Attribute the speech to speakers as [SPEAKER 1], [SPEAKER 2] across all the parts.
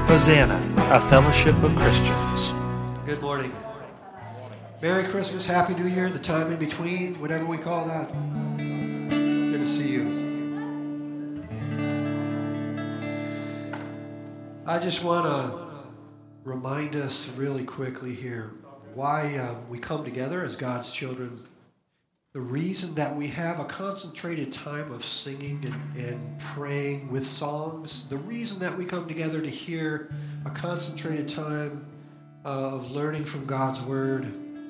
[SPEAKER 1] Hosanna, a fellowship of Christians.
[SPEAKER 2] Good morning. Merry Christmas, Happy New Year, the time in between, whatever we call that. Good to see you. I just want to remind us really quickly here why we come together as God's children. The reason that we have a concentrated time of singing and praying with songs, the reason that we come together to hear a concentrated time of learning from God's Word,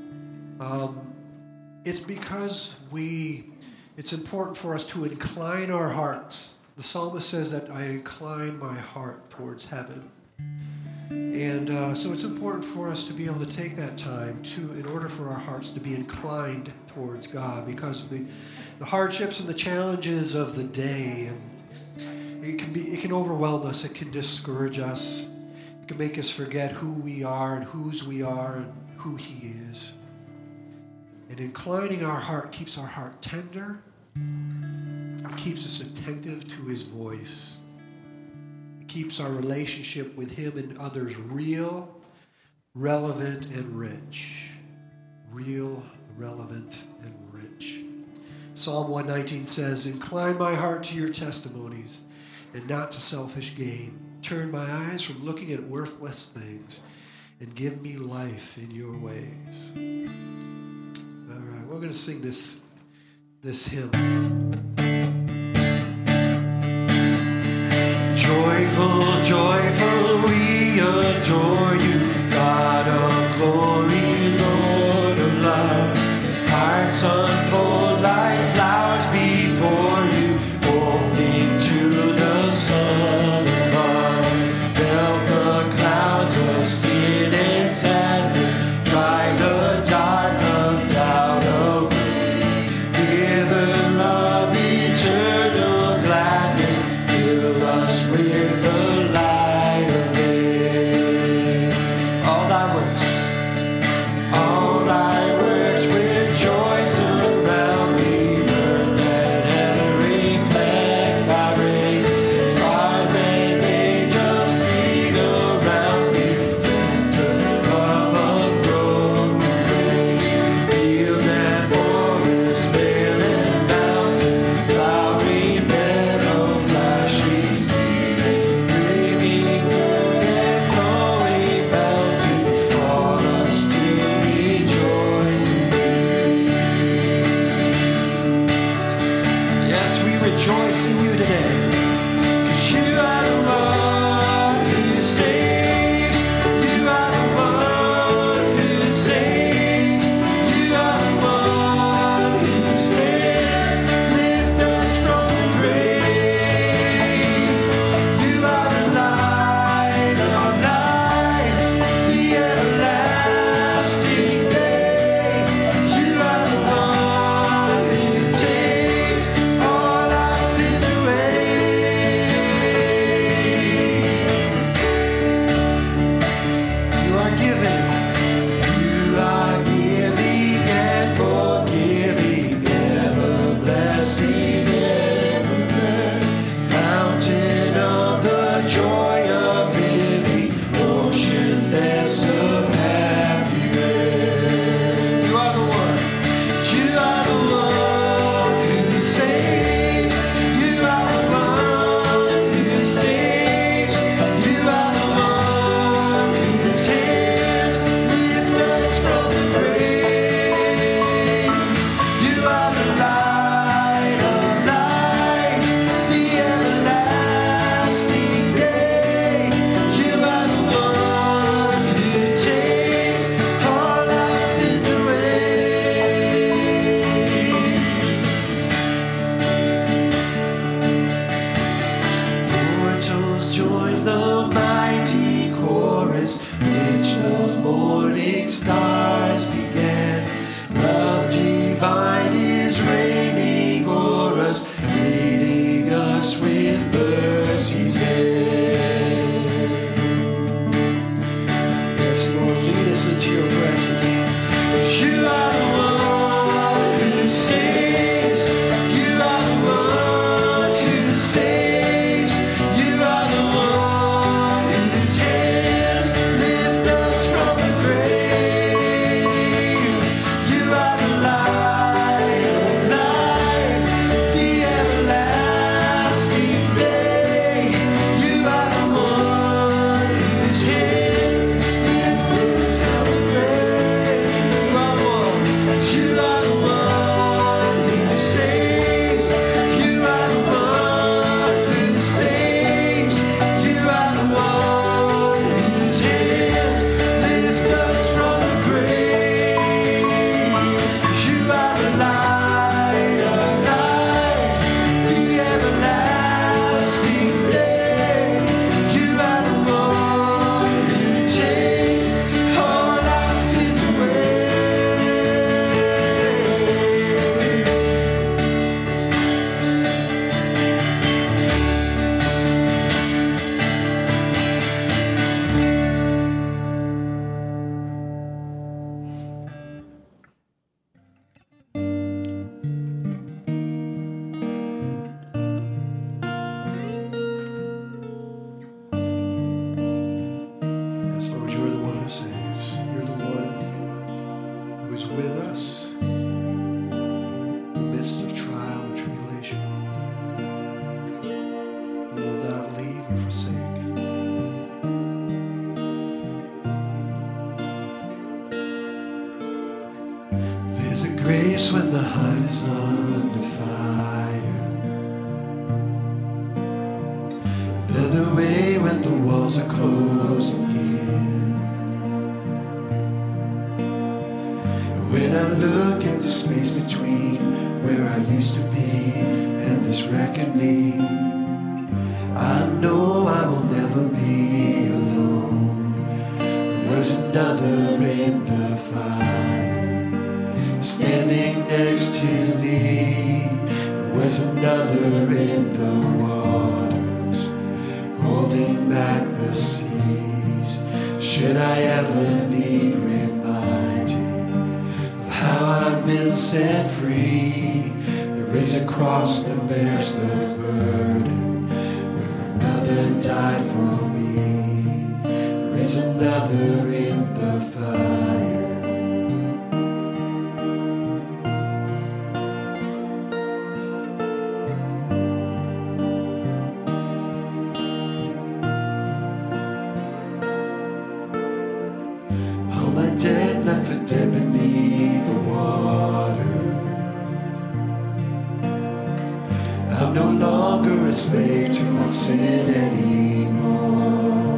[SPEAKER 2] it's because it's important for us to incline our hearts. The psalmist says that I incline my heart towards heaven. And so it's important for us to be able to take that time in order for our hearts to be inclined towards God, because of the hardships and the challenges of the day. And it can overwhelm us. It can discourage us. It can make us forget who we are and whose we are and who He is. And inclining our heart keeps our heart tender. It keeps us attentive to His voice. Keeps our relationship with Him and others real, relevant, and rich. Real, relevant, and rich. Psalm 119 says, incline my heart to your testimonies and not to selfish gain. Turn my eyes from looking at worthless things and give me life in your ways. All right, we're going to sing this hymn. Joyful, joyful, we adore you, God of glory, Lord of love. Hearts unfold like flowers before you, opening to the sun above. Melt the clouds of sin and sadness, drive the dark of doubt away. Give her love, eternal gladness, fill us with the light of day. All thy works rejoice around me, burn and reflect thy rays. Stars and angels sing around me, center of a broken grace. Field and forest, vale and mountain, flowery meadow, flashing sea. Grace when the heart is under fire. Another way when the walls are closing in. When I look at the space between where I used to be and this reckoning, I know I will never be alone. There's another in the fire, standing next to me. There's another in the waters, holding back the seas. Should I ever need reminding of how I've been set free, there is a cross that bears the burden, where another died for me. There is another in the fire. All my dead left for dead beneath the water. I'm no longer a slave to my sin anymore.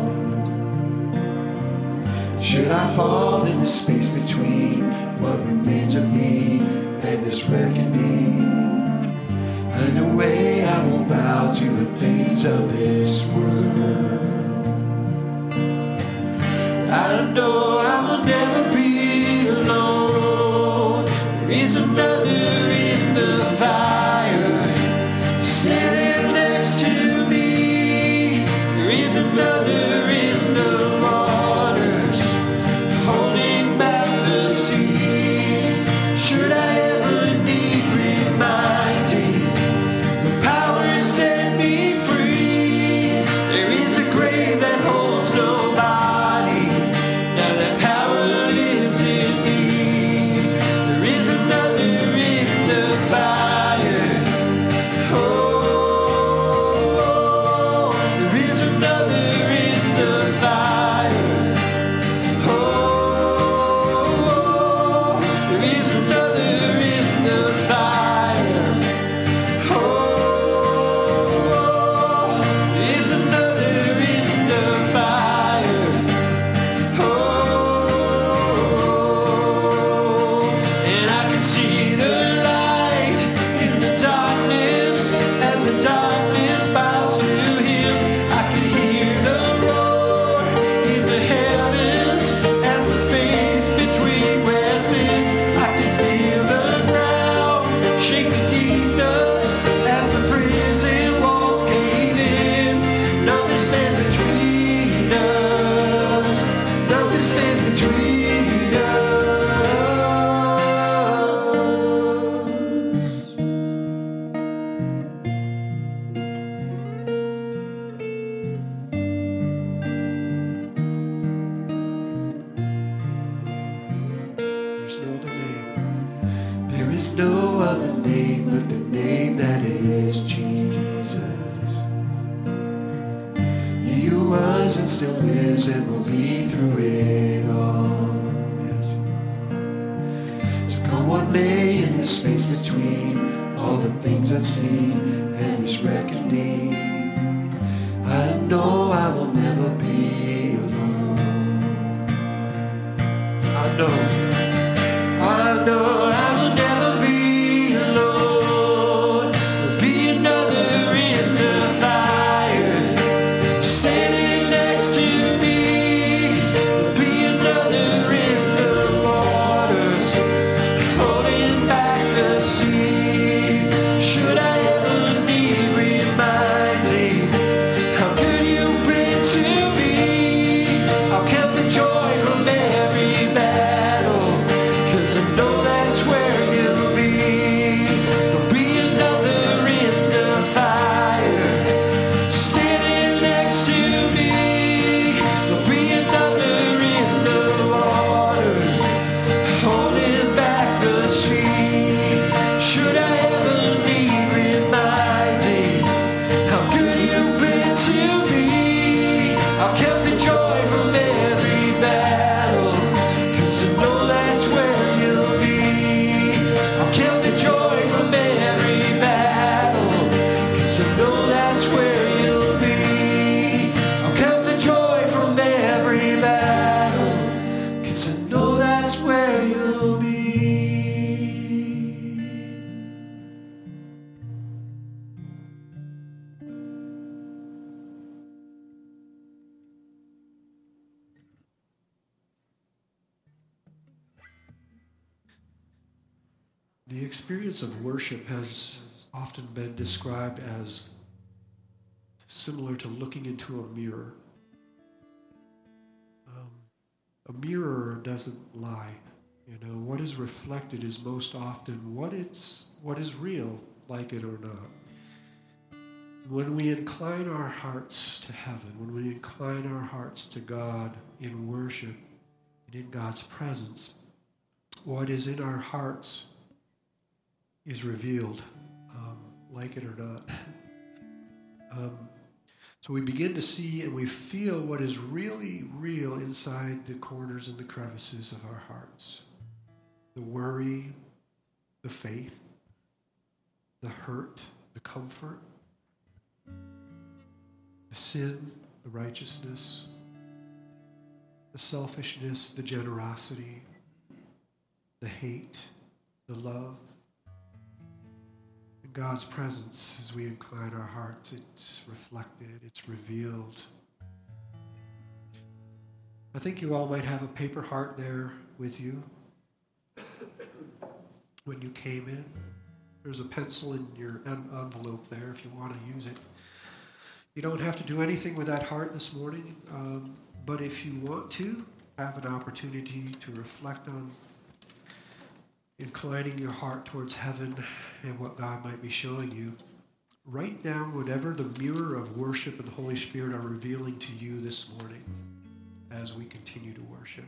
[SPEAKER 2] Should I fall in the space between what remains of me and this reckoning? Either way, I won't bow to the things of this world. I know I will never be alone. There is another in the fire, standing next to me. There is another in the waters, holding back the seas. Should I ever need reminding, the power set me free. There is a grave that holds nobody. Now that power lives in me. There is another in the fire. Oh, there is another in the fire. Oh, there is another in the fire. Oh, there is another in the fire. Oh, and I can see the light in the darkness as the darkness bows to Him. I can hear the roar in the heavens as the space between rests in. I can feel the ground shake beneath us as the prison walls cave in. Nothing stands between us. Nothing stands between us. There is no other name but the name that is Jesus. He who was and still lives and will be through it all. Yes. So come what may in the space between all the things I've seen and this reckoning, I know I will never be alone. I know I will never be alone. There'll be another in the fire, standing next to me. There'll be another in the waters, holding back the seas. Should I ever need reminding, how good you've been to me? I'll count the joy from every battle, 'cause I know that's The experience of worship has often been described as similar to looking into a mirror. A mirror doesn't lie. You know, what is reflected is most often what is real, like it or not. When we incline our hearts to heaven, when we incline our hearts to God in worship and in God's presence, what is in our hearts is revealed, like it or not. So we begin to see and we feel what is really real inside the corners and the crevices of our hearts. The worry, the faith, the hurt, the comfort, the sin, the righteousness, the selfishness, the generosity, the hate, the love. In God's presence, as we incline our hearts, it's reflected, it's revealed. I think you all might have a paper heart there with you when you came in. There's a pencil in your envelope there if you want to use it. You don't have to do anything with that heart this morning, but if you want to, have an opportunity to reflect on inclining your heart towards heaven and what God might be showing you. Write down whatever the mirror of worship and the Holy Spirit are revealing to you this morning as we continue to worship.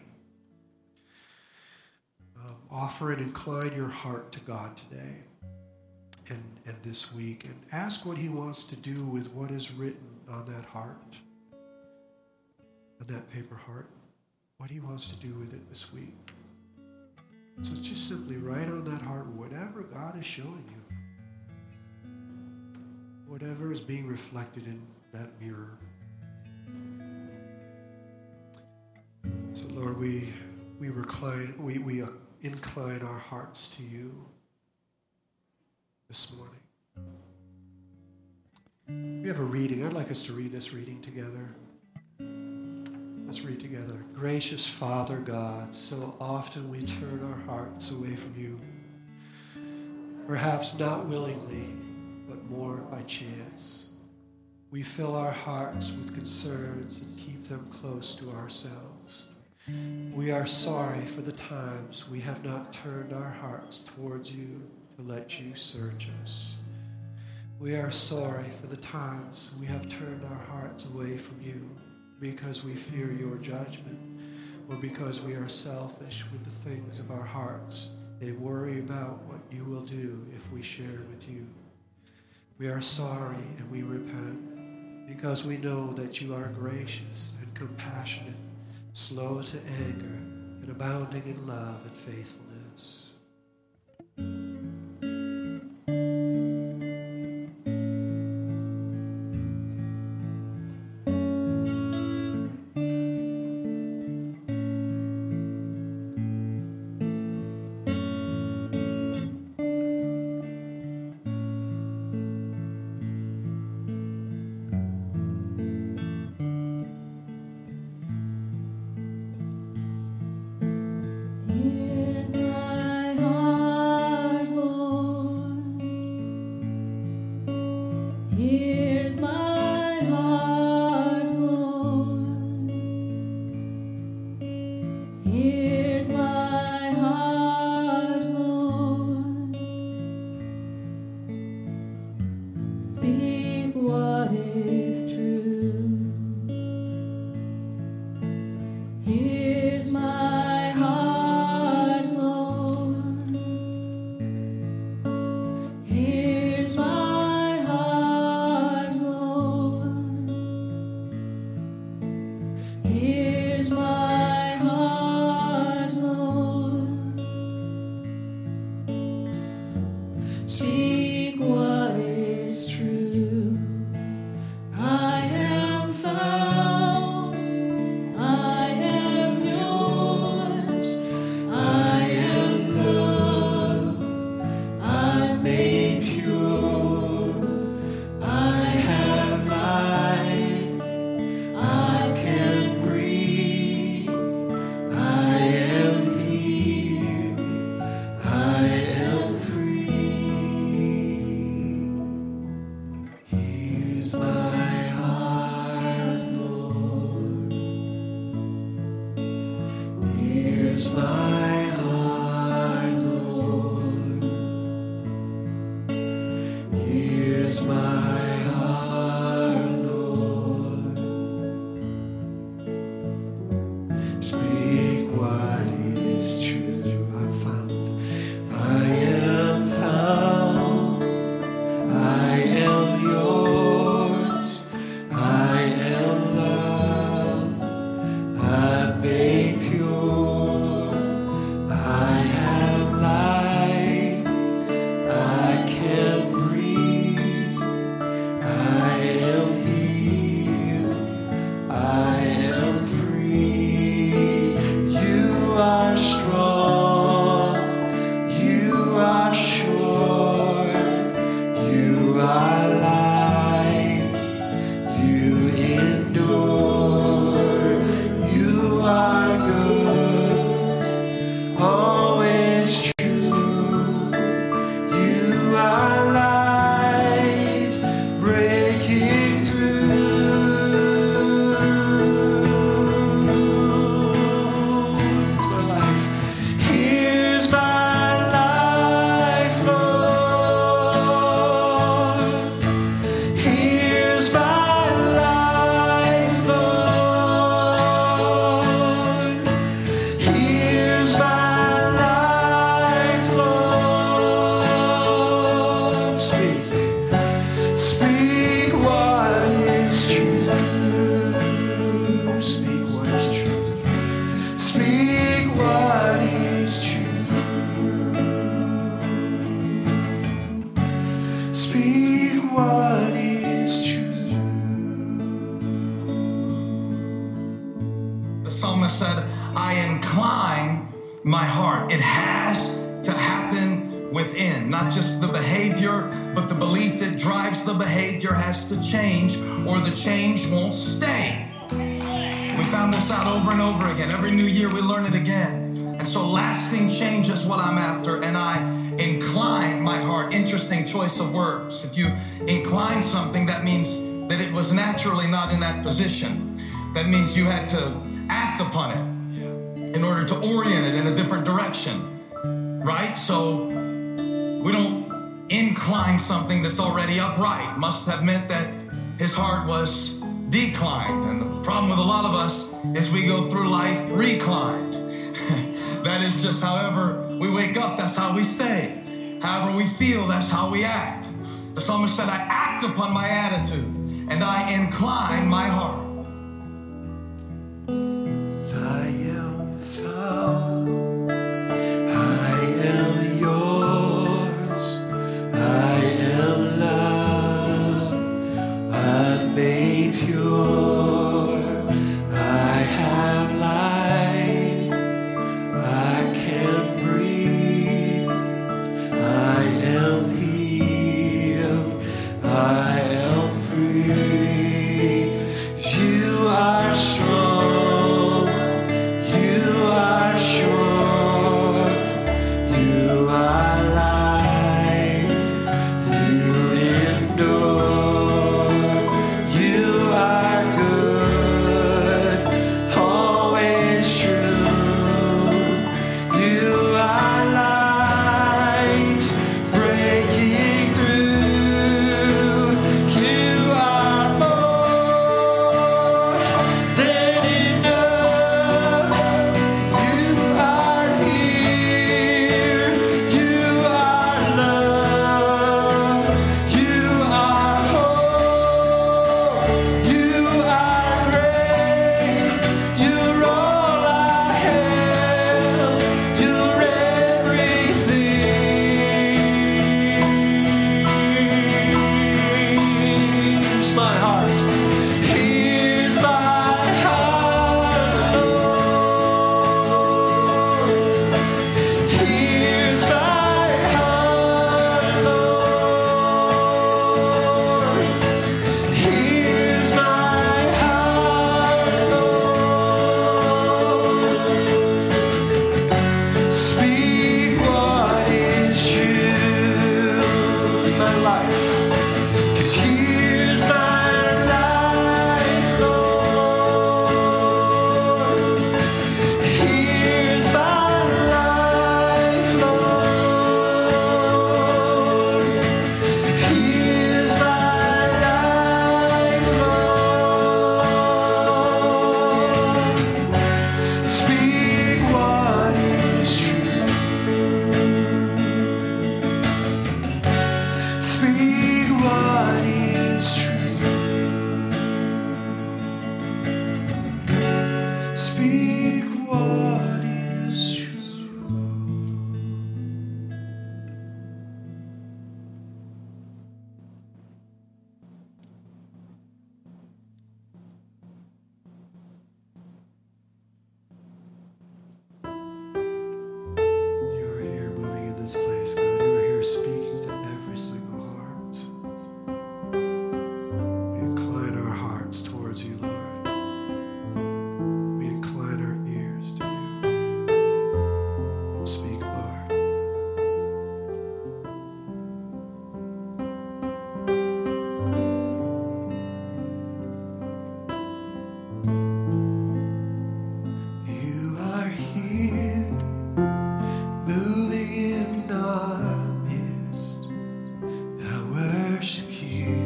[SPEAKER 2] Offer and incline your heart to God today and this week, and ask what he wants to do with what is written on that heart, on that paper heart, what he wants to do with it this week. So just simply write on that heart whatever God is showing you, whatever is being reflected in that mirror. So Lord, we incline our hearts to you this morning. We have a reading. I'd like us to read this reading together. Let's read together. Gracious Father God, so often we turn our hearts away from you, perhaps not willingly, but more by chance. We fill our hearts with concerns and keep them close to ourselves. We are sorry for the times we have not turned our hearts towards you to let you search us. We are sorry for the times we have turned our hearts away from you because we fear your judgment, or because we are selfish with the things of our hearts and worry about what you will do if we share with you. We are sorry and we repent because we know that you are gracious and compassionate, slow to anger, and abounding in love and faithfulness.
[SPEAKER 3] Here's my psalmist said, I incline my heart. It has to happen within. Not just the behavior, but the belief that drives the behavior has to change, or the change won't stay. We found this out over and over again. Every new year we learn it again. And so lasting change is what I'm after, and I incline my heart. Interesting choice of words. If you incline something, that means that it was naturally not in that position. That means you had to act upon it in order to orient it in a different direction, right? So we don't incline something that's already upright. Must have meant that his heart was declined. And the problem with a lot of us is we go through life reclined. That is just however we wake up, that's how we stay. However we feel, that's how we act. The psalmist said, I act upon my attitude and I incline my heart.
[SPEAKER 2] I am found, I am yours, I am loved, I'm made pure, I have life, I can breathe, I am healed, I am free. You are strong, you are sure, you are light, you endure, you are good, always true, you are light, breaking through, you are more than enough, you are here, you are love, you are hope, you are grace, you're all I have, you're everything. Here's my heart. Here's my heart, Lord. Here's my heart, Lord. Here's my heart, Lord. Speak what is true in my life. 'Cause here's my life, Lord. Here's my life, Lord. Here's my life, Lord. Speak what is true. Speak what is true. Speak what is true. You are here moving in this place, God. You are here speaking to every single heart. We incline our hearts towards you, Lord. We incline our ears to you. Speak, Lord. You are here, moving in our midst. I worship you.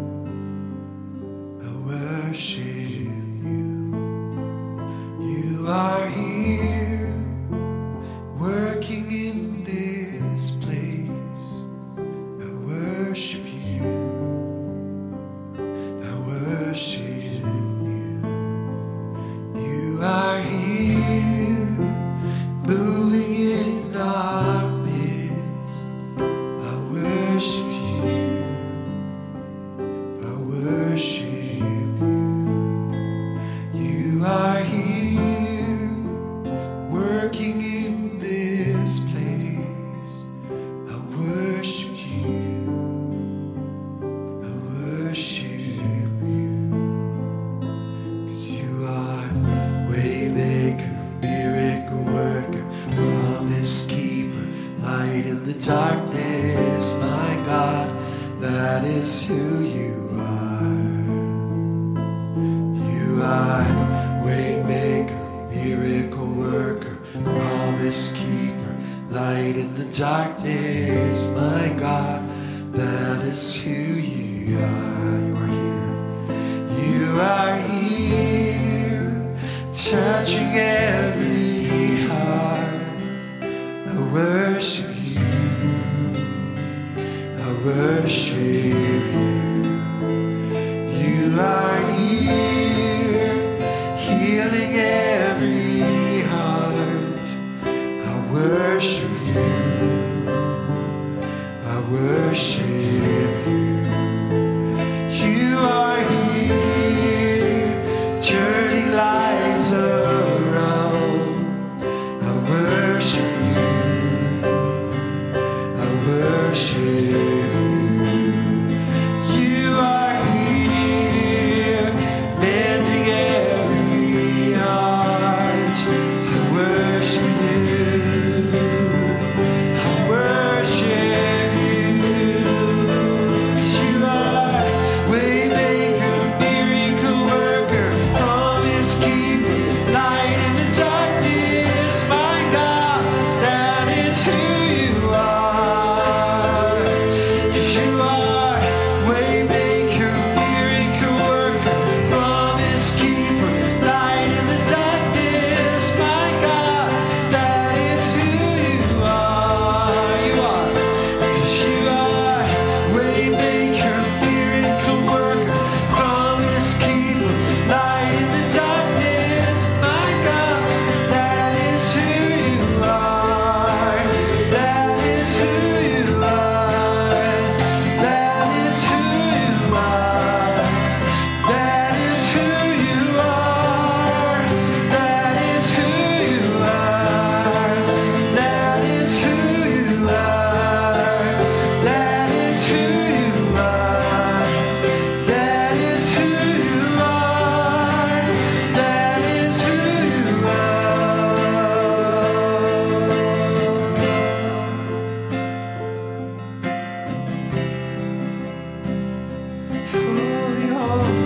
[SPEAKER 2] I worship you. You are here, working in this place. I worship you. I worship you. You are here, moving in our midst. I worship you. I worship you. You are here,
[SPEAKER 4] darkness, my God, that is who you are. You are waymaker, miracle worker, promise keeper, light in the darkness, my God, that is who you are. You are here, touching every heart. I worship you, I worship you. You are here, healing every heart. I worship you, I worship you. You are here, turning lives around. I worship you, I worship you. You are here, mending every heart. I worship you, I worship you. 'Cause you are waymaker, miracle worker, promise keeper, light in the darkness, my God, that is who you are. 'Cause you are waymaker, miracle worker, promise keeper, light in the darkness, my God, that is who you are. You are. 'Cause you are waymaker, miracle worker, promise keeper, light in the darkness, my God, that is who you are. That is who you are. That is who you are. That is who you are. That is who you are. That is who you are. That is who you are. That is who you are. That is who you are. Holy, holy.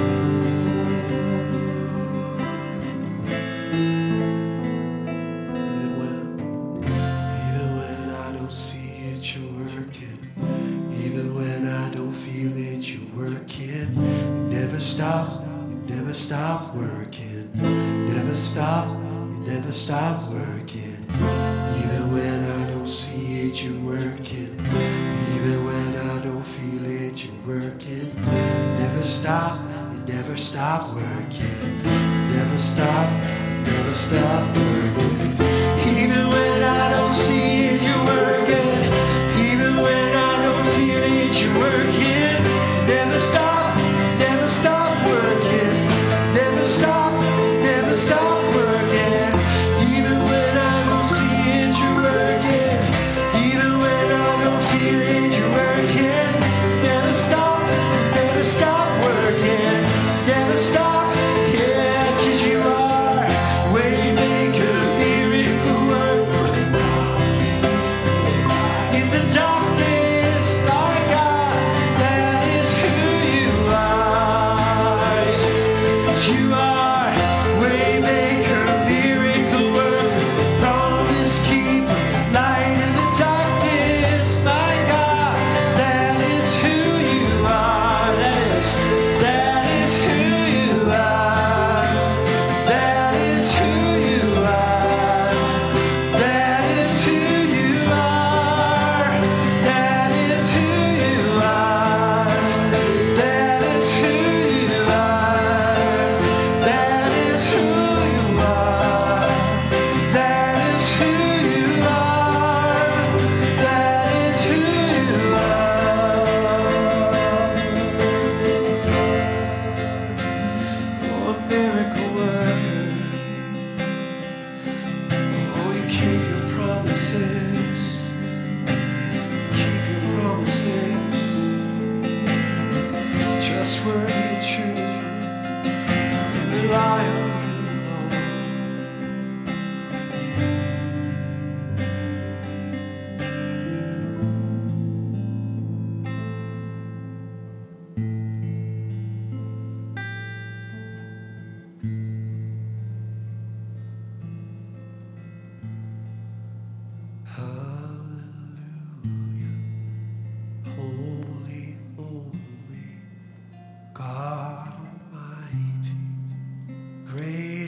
[SPEAKER 4] Even when I don't see it, you're working. Even when I don't feel it, you're working. You never stop, you never stop working. Never stop, you never stop working. Even when I don't see it, you're working. Even when I don't feel it, you're working. Never stop, you never stop working. Never stop, you never stop working. Even when I don't see it, you're working. Even when I don't feel it, you're working. Never stop, never stop working. Never stop, never stop working. Even when I don't see it, you're working. Even when I don't feel it, you're working. Never stop working. Never stop, yeah, 'cause you are waymaker,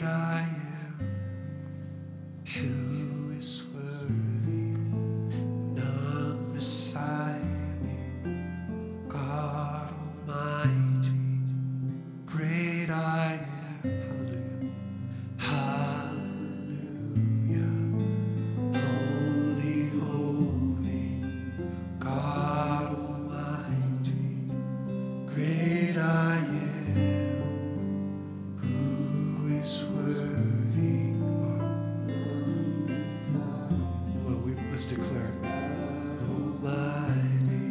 [SPEAKER 4] I am, who is worthy, none beside me, God Almighty, great I am. Hallelujah. Holy, holy, God Almighty, great I am, who is worthy. Well, we must declare Almighty,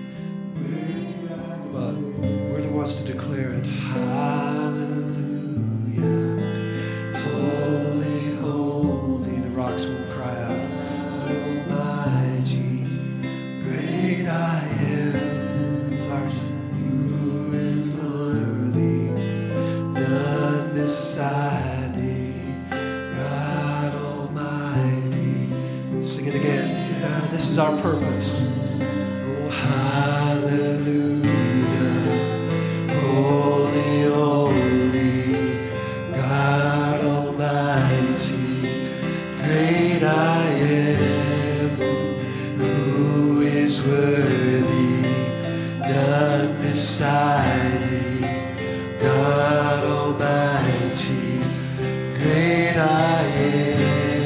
[SPEAKER 4] we're the ones to declare it. Hallelujah. Holy, holy, the rocks will cry out. Almighty, great I am. Sorry, who is worthy, none beside thee, God Almighty. Sing it again. This is our purpose. Oh, hallelujah. Holy, holy, God Almighty, great I am, who is worthy, none beside thee, God Almighty, great I am.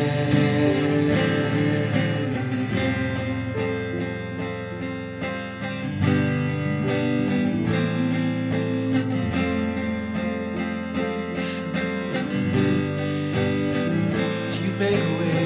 [SPEAKER 4] You make a way.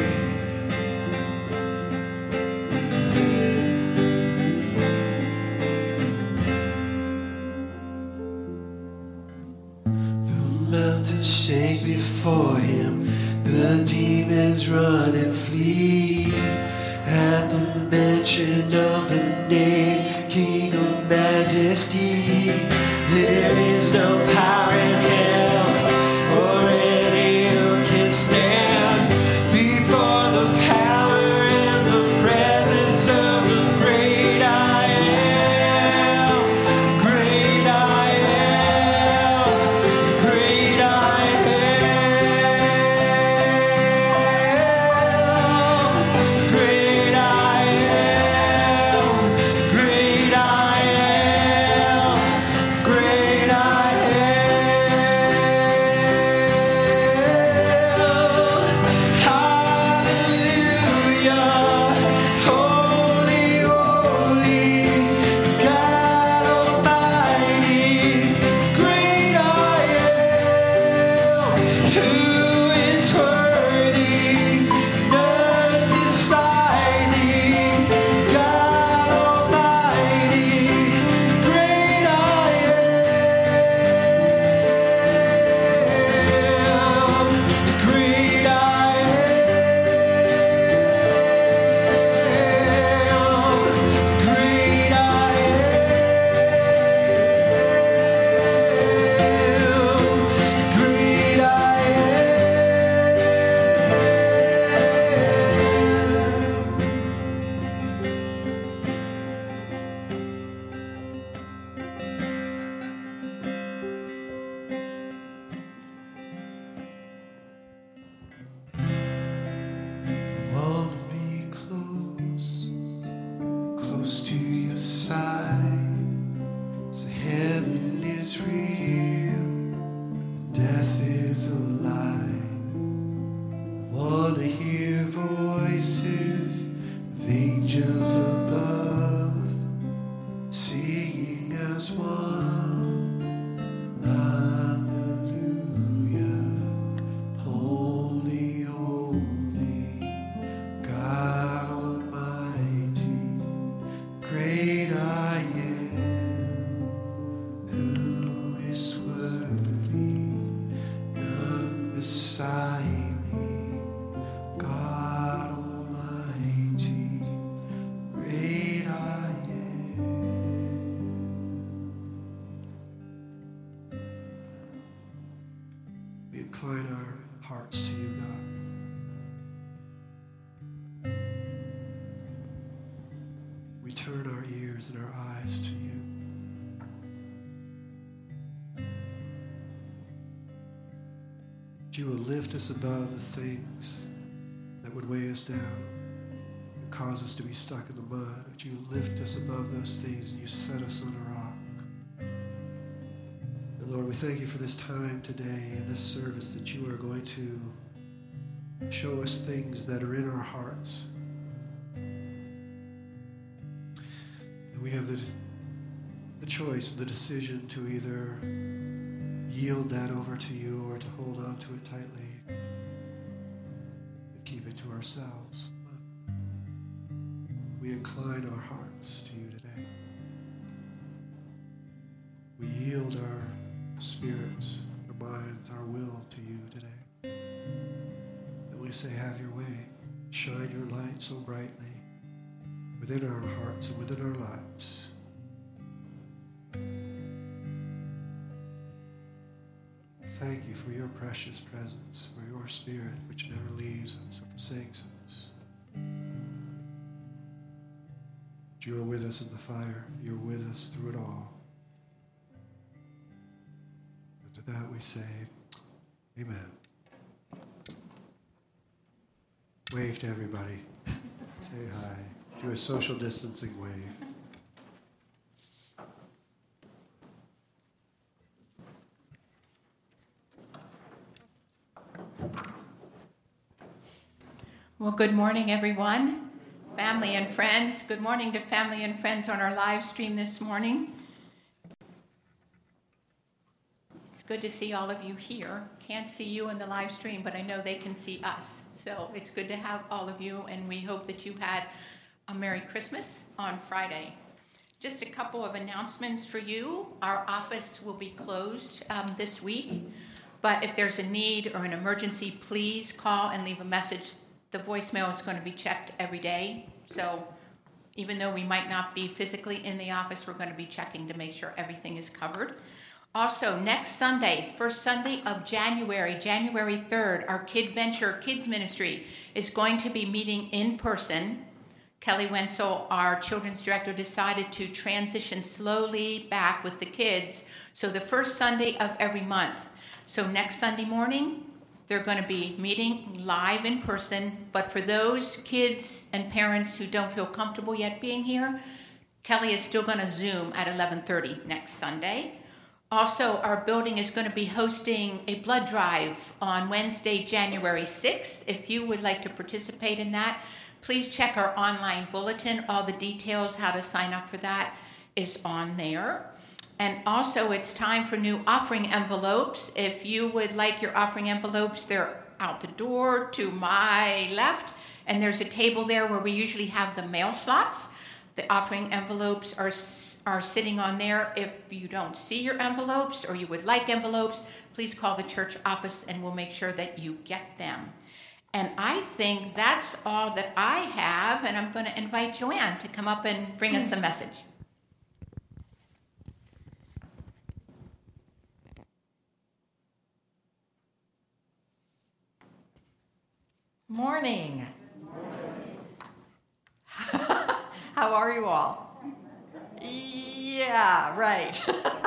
[SPEAKER 4] The mountains shake before him, the demons run and flee at the mention of the name, King of Majesty. There is no power in hell or any who can stand before the power and the presence of the great I am. Great I am. Great I am. Great I am. Great I am. Great I incline our hearts to you, God. We turn our ears and our eyes to you.
[SPEAKER 2] that you will lift us above the things that would weigh us down and cause us to be stuck in the mud. That you lift us above those things and you set us on a rock. And Lord, we thank you for this time today in this service that you are going to show us things that are in our hearts. And we have the choice, the decision to either yield that over to you or to hold on to it tightly and keep it to ourselves. We incline our hearts to you today. We yield our spirits, our minds, our will to you today. And we say, have your way. Shine your light so brightly within our hearts and within our lives. Thank you for your precious presence, for your Spirit which never leaves us or forsakes us. You are with us in the fire. You're with us through it all. And to that we say, amen. Wave to everybody. Say hi. Do a social distancing wave.
[SPEAKER 5] Well, good morning, everyone, family and friends. Good morning to family and friends on our live stream this morning. It's good to see all of you here. Can't see you in the live stream, but I know they can see us. So it's good to have all of you, and we hope that you had a Merry Christmas on Friday. Just a couple of announcements for you. Our office will be closed this week, but if there's a need or an emergency, please call and leave a message. The voicemail is going to be checked every day, so even though we might not be physically in the office, we're going to be checking to make sure everything is covered. Also, next Sunday, first Sunday of January 3rd, our Kid Venture Kids Ministry is going to be meeting in person. Kelly Wenzel, our children's director, decided to transition slowly back with the kids, so the first Sunday of every month. So next Sunday morning, they're going to be meeting live in person, but for those kids and parents who don't feel comfortable yet being here, Kelly is still going to Zoom at 11:30 next Sunday. Also, our building is going to be hosting a blood drive on Wednesday, January 6th. If you would like to participate in that, please check our online bulletin. All the details, how to sign up for that, is on there. And also, it's time for new offering envelopes. If you would like your offering envelopes, they're out the door to my left, and there's a table there where we usually have the mail slots. The offering envelopes are sitting on there. If you don't see your envelopes or you would like envelopes, please call the church office and we'll make sure that you get them. And I think that's all that I have, and I'm going to invite Joanne to come up and bring us the message.
[SPEAKER 6] Morning. How are you all? Yeah, right.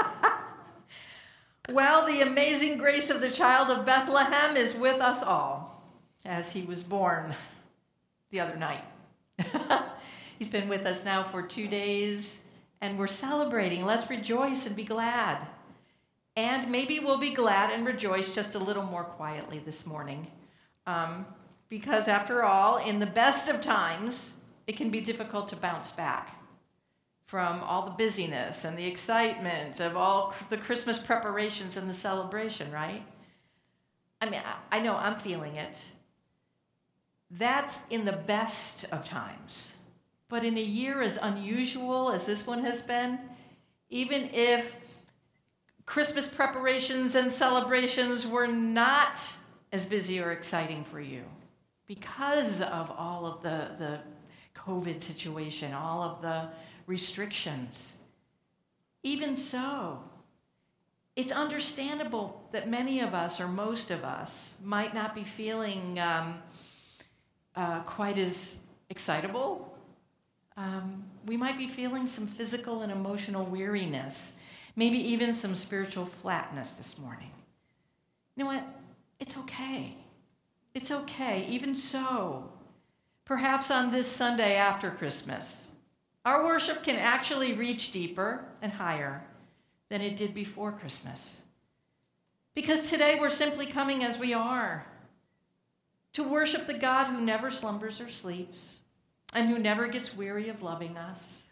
[SPEAKER 6] Well, the amazing grace of the child of Bethlehem is with us all as he was born the other night. He's been with us now for 2 days, and we're celebrating. Let's rejoice and be glad. And maybe we'll be glad and rejoice just a little more quietly this morning. Because after all, in the best of times, it can be difficult to bounce back from all the busyness and the excitement of all the Christmas preparations and the celebration, right? I mean, I know I'm feeling it. That's in the best of times. But in a year as unusual as this one has been, even if Christmas preparations and celebrations were not as busy or exciting for you, because of all of the COVID situation, all of the restrictions. Even so, it's understandable that many of us, or most of us, might not be feeling quite as excitable. We might be feeling some physical and emotional weariness, maybe even some spiritual flatness this morning. You know what? It's okay. okay. It's okay. Even so, perhaps on this Sunday after Christmas, our worship can actually reach deeper and higher than it did before Christmas. Because today we're simply coming as we are, to worship the God who never slumbers or sleeps, and who never gets weary of loving us,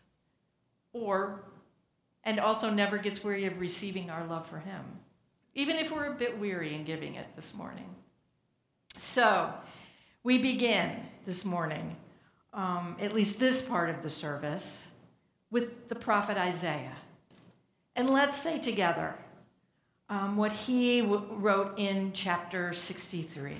[SPEAKER 6] and also never gets weary of receiving our love for him, even if we're a bit weary in giving it this morning. So, we begin this morning, at least this part of the service, with the prophet Isaiah. And let's say together what he wrote in chapter 63.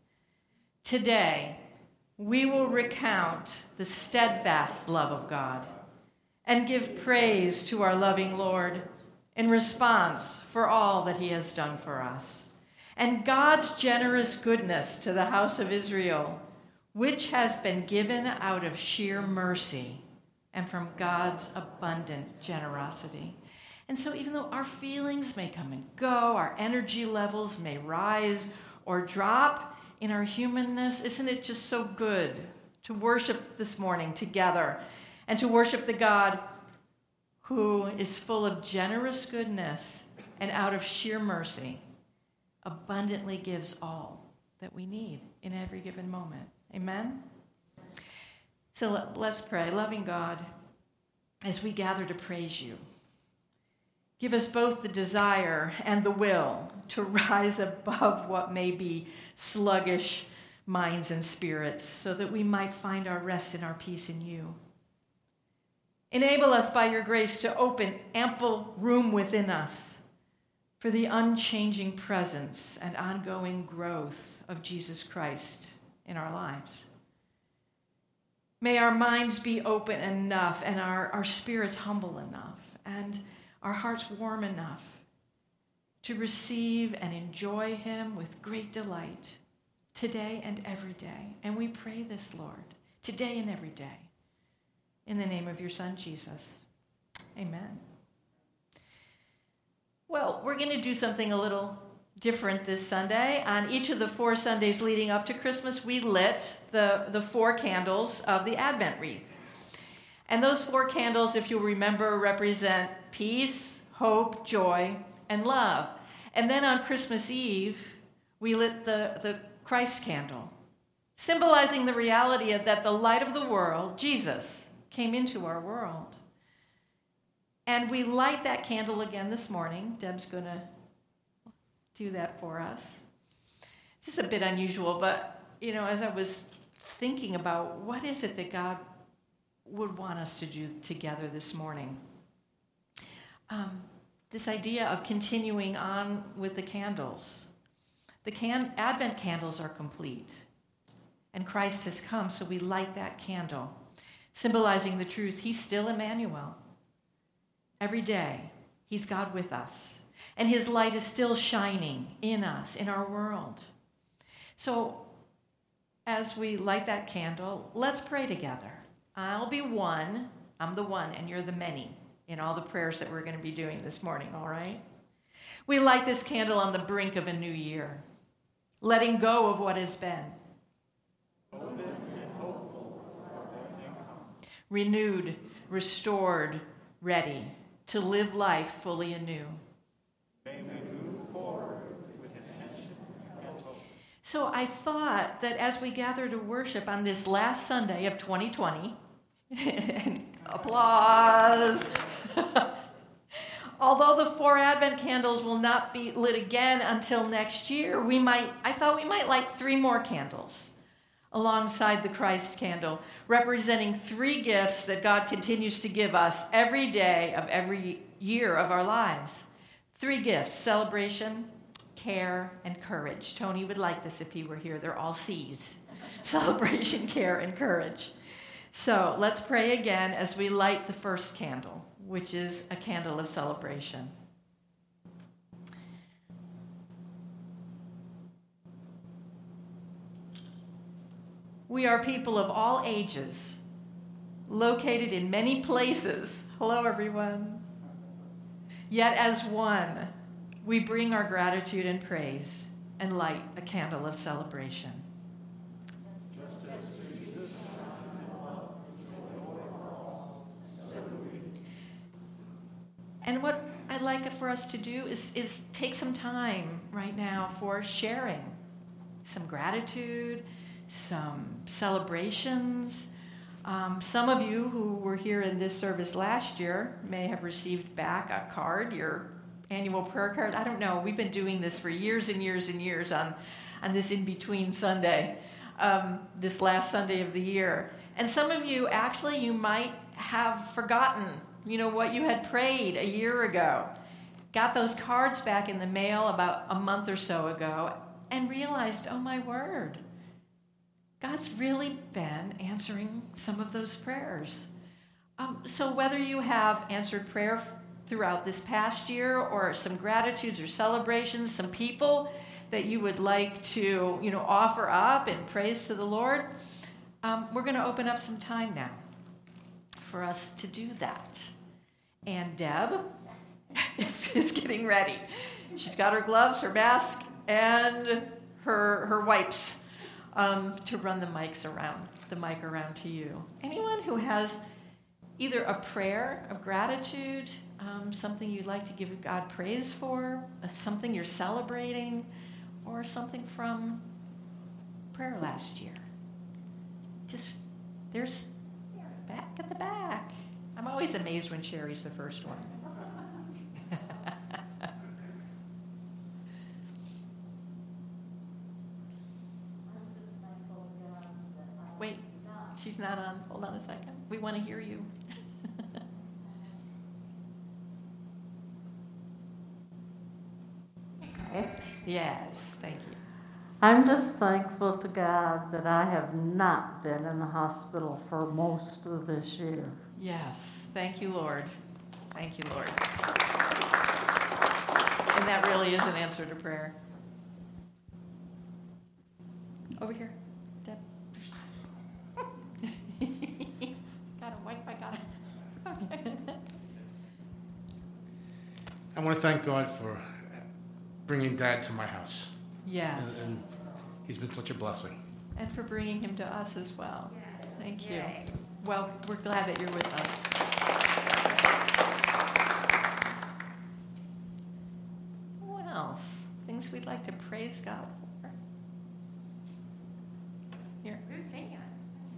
[SPEAKER 6] Today, we will recount the steadfast love of God and give praise to our loving Lord in response for all that he has done for us, and God's generous goodness to the house of Israel, which has been given out of sheer mercy and from God's abundant generosity. And so even though our feelings may come and go, our energy levels may rise or drop in our humanness, isn't it just so good to worship this morning together and to worship the God who is full of generous goodness and out of sheer mercy abundantly gives all that we need in every given moment. Amen? So let's pray. Loving God, as we gather to praise you, give us both the desire and the will to rise above what may be sluggish minds and spirits, so that we might find our rest and our peace in you. Enable us by your grace to open ample room within us for the unchanging presence and ongoing growth of Jesus Christ in our lives. May our minds be open enough and our spirits humble enough and our hearts warm enough to receive and enjoy him with great delight today and every day. And we pray this, Lord, today and every day. In the name of your Son, Jesus. Amen. Well, we're going to do something a little different this Sunday. On each of the 4 Sundays leading up to Christmas, we lit the 4 candles of the Advent wreath. And those 4 candles, if you'll remember, represent peace, hope, joy, and love. And then on Christmas Eve, we lit the Christ candle, symbolizing the reality that the light of the world, Jesus, came into our world. And we light that candle again this morning. Deb's going to do that for us. This is a bit unusual, but, as I was thinking about what is it that God would want us to do together this morning, this idea of continuing on with the candles. The Advent candles are complete, and Christ has come, so we light that candle, symbolizing the truth. He's still Emmanuel. Every day, he's God with us, and his light is still shining in us, in our world. So, as we light that candle, let's pray together. I'll be one, I'm the one, and you're the many in all the prayers that we're going to be doing this morning, all right? We light this candle on the brink of a new year, letting go of what has been. Renewed, restored, ready to live life fully anew.
[SPEAKER 1] May we move forward with intention and hope.
[SPEAKER 6] So I thought that as we gather to worship on this last Sunday of 2020, applause, although the 4 Advent candles will not be lit again until next year, I thought we might light 3 more candles alongside the Christ candle, representing 3 gifts that God continues to give us every day of every year of our lives. 3 gifts: celebration, care, and courage. Tony would like this if he were here. They're all C's. Celebration, care, and courage. So let's pray again as we light the first candle, which is a candle of celebration. We are people of all ages, located in many places. Hello, everyone. Yet as one, we bring our gratitude and praise and light a candle of celebration. And what I'd like for us to do is take some time right now for sharing some gratitude, some celebrations. Some of you who were here in this service last year may have received back a card, your annual prayer card. I don't know. We've been doing this for years and years and years on this in-between Sunday, this last Sunday of the year. And some of you, actually, you might have forgotten, what you had prayed a year ago. Got those cards back in the mail about a month or so ago and realized, oh my word, God's really been answering some of those prayers. So whether you have answered prayer throughout this past year or some gratitudes or celebrations, some people that you would like to, offer up in praise to the Lord, we're going to open up some time now for us to do that. And Deb is getting ready. She's got her gloves, her mask, and her wipes to run the mic around to you. Anyone who has either a prayer of gratitude, something you'd like to give God praise for, something you're celebrating, or something from prayer last year. There's back at the back. I'm always amazed when Sherry's the first one. Wait, she's not on. Hold on a second. We want to hear you. Yes, thank you.
[SPEAKER 7] I'm just thankful to God that I have not been in the hospital for most of this year.
[SPEAKER 6] Yes, thank you, Lord. Thank you, Lord. And that really is an answer to prayer. Over here, Deb. Got a wipe, I got it.
[SPEAKER 8] I want to thank God for bringing Dad to my house.
[SPEAKER 6] Yes.
[SPEAKER 8] And he's been such a blessing.
[SPEAKER 6] And for bringing him to us as well. Thank you. Well, we're glad that you're with us. What else? Things we'd like to praise God for. Here.
[SPEAKER 5] Ruth, hang on.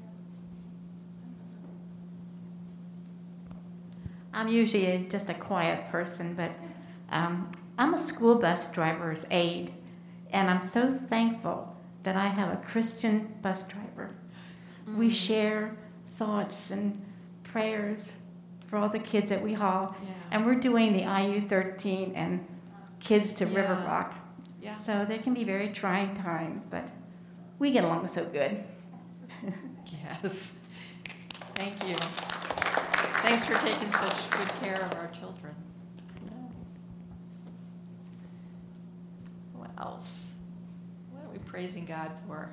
[SPEAKER 9] I'm usually just a quiet person, but I'm a school bus driver's aide, and I'm so thankful that I have a Christian bus driver. Mm-hmm. We share thoughts and prayers for all the kids that we haul, and we're doing the IU-13 and kids to River Rock. Yeah. So there can be very trying times, but we get along so good.
[SPEAKER 6] Yes. Thank you. Thanks for taking such good care of our children. What else? What are we praising God for?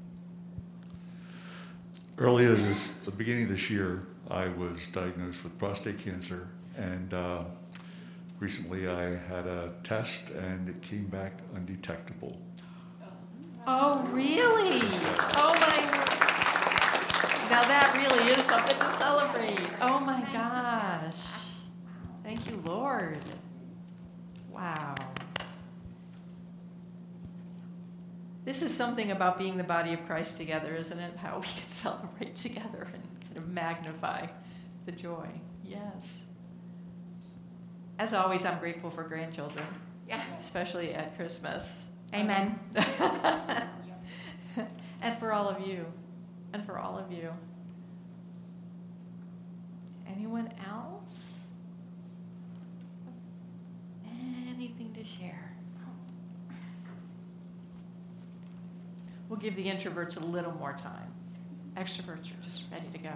[SPEAKER 10] Earlier the beginning of this year, I was diagnosed with prostate cancer, and recently I had a test, and it came back undetectable.
[SPEAKER 6] Oh, really? Oh, my. Now that really is something to celebrate. Oh, my gosh. Thank you, Lord. Wow. This is something about being the body of Christ together, isn't it? How we can celebrate together and kind of magnify the joy. Yes. As always, I'm grateful for grandchildren.
[SPEAKER 5] Yeah.
[SPEAKER 6] Especially at Christmas.
[SPEAKER 5] Amen.
[SPEAKER 6] And for all of you. And for all of you. Anyone else? Anything to share? We'll give the introverts a little more time. Extroverts are just ready to go.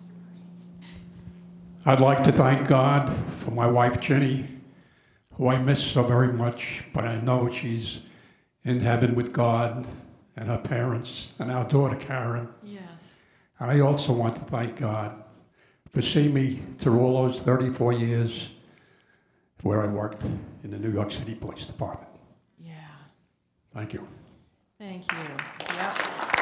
[SPEAKER 11] I'd like to thank God for my wife, Jenny, who I miss so very much, but I know she's in heaven with God and her parents and our daughter, Karen.
[SPEAKER 6] Yes.
[SPEAKER 11] And I also want to thank God for seeing me through all those 34 years where I worked in the New York City Police Department.
[SPEAKER 6] Yeah.
[SPEAKER 11] Thank you.
[SPEAKER 6] Thank you. Yep.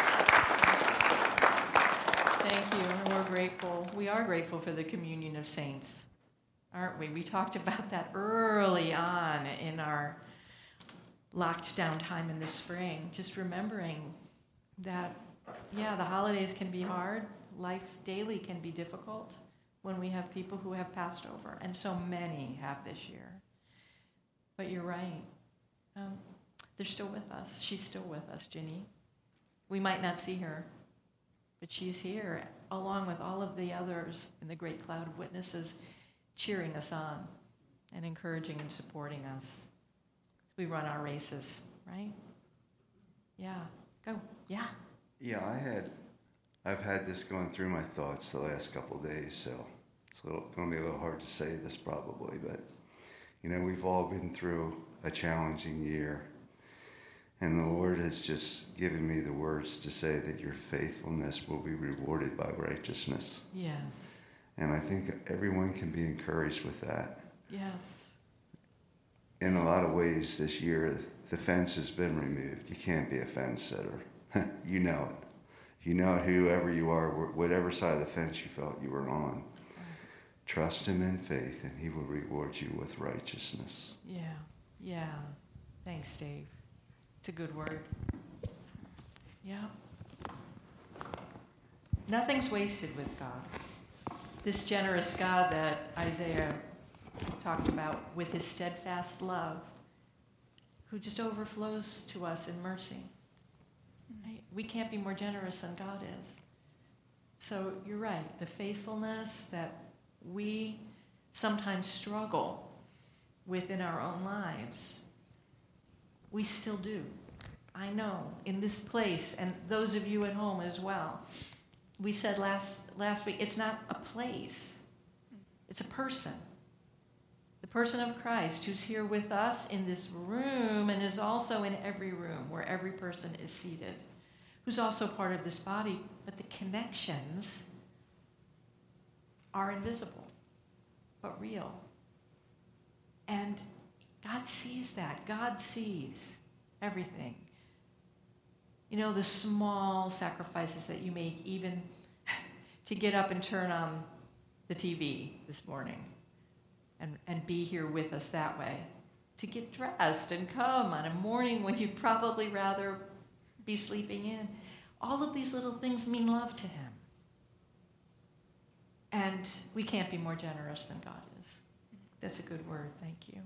[SPEAKER 6] Thank you, and we're grateful. We are grateful for the communion of saints, aren't we? We talked about that early on in our locked down time in the spring, just remembering that, yeah, the holidays can be hard. Life daily can be difficult when we have people who have passed over, and so many have this year. But you're right. They're still with us. She's still with us, Ginny. We might not see her, but she's here, along with all of the others in the great cloud of witnesses, cheering us on and encouraging and supporting us. We run our races, right? Yeah, go. Yeah.
[SPEAKER 12] Yeah, I've had this going through my thoughts the last couple of days, so it's going to be a little hard to say this probably, but we've all been through a challenging year, and the Lord has just given me the words to say that your faithfulness will be rewarded by righteousness.
[SPEAKER 6] Yes.
[SPEAKER 12] And I think everyone can be encouraged with that.
[SPEAKER 6] Yes.
[SPEAKER 12] In a lot of ways this year, the fence has been removed. You can't be a fence sitter. You know it. You know it, whoever you are, whatever side of the fence you felt you were on. Trust him in faith, and he will reward you with righteousness.
[SPEAKER 6] Yeah. Thanks, Dave. It's a good word. Yeah. Nothing's wasted with God. This generous God that Isaiah talked about with his steadfast love, who just overflows to us in mercy. Right? We can't be more generous than God is. So you're right, the faithfulness that we sometimes struggle with in our own lives, we still do. I know, in this place, and those of you at home as well. We said last week, it's not a place, it's a person. The person of Christ who's here with us in this room and is also in every room where every person is seated, who's also part of this body, but the connections are invisible, but real. And God sees that. God sees everything. The small sacrifices that you make, even to get up and turn on the TV this morning and be here with us that way, to get dressed and come on a morning when you'd probably rather be sleeping in. All of these little things mean love to him. And we can't be more generous than God is. That's a good word. Thank you.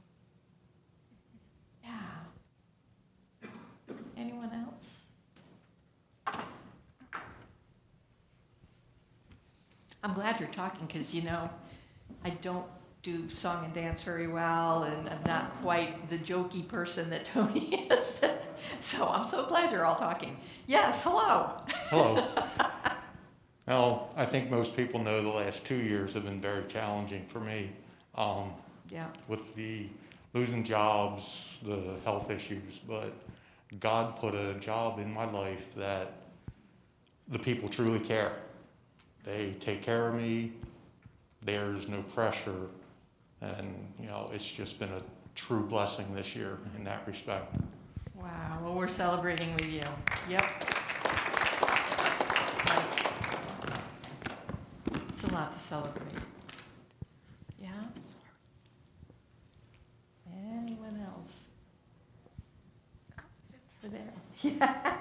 [SPEAKER 6] Yeah. Anyone else? I'm glad you're talking because, I don't do song and dance very well, and I'm not quite the jokey person that Tony is. So I'm so glad you're all talking. Yes, hello.
[SPEAKER 1] Hello. Well, I think most people know the last 2 years have been very challenging for me.
[SPEAKER 6] Yeah.
[SPEAKER 1] With the losing jobs, the health issues, but God put a job in my life that the people truly care. They take care of me. There's no pressure. And, it's just been a true blessing this year in that respect.
[SPEAKER 6] Wow. Well, we're celebrating with you. Yep. It's a lot to celebrate. Yeah? Anyone else? Over there. Yeah.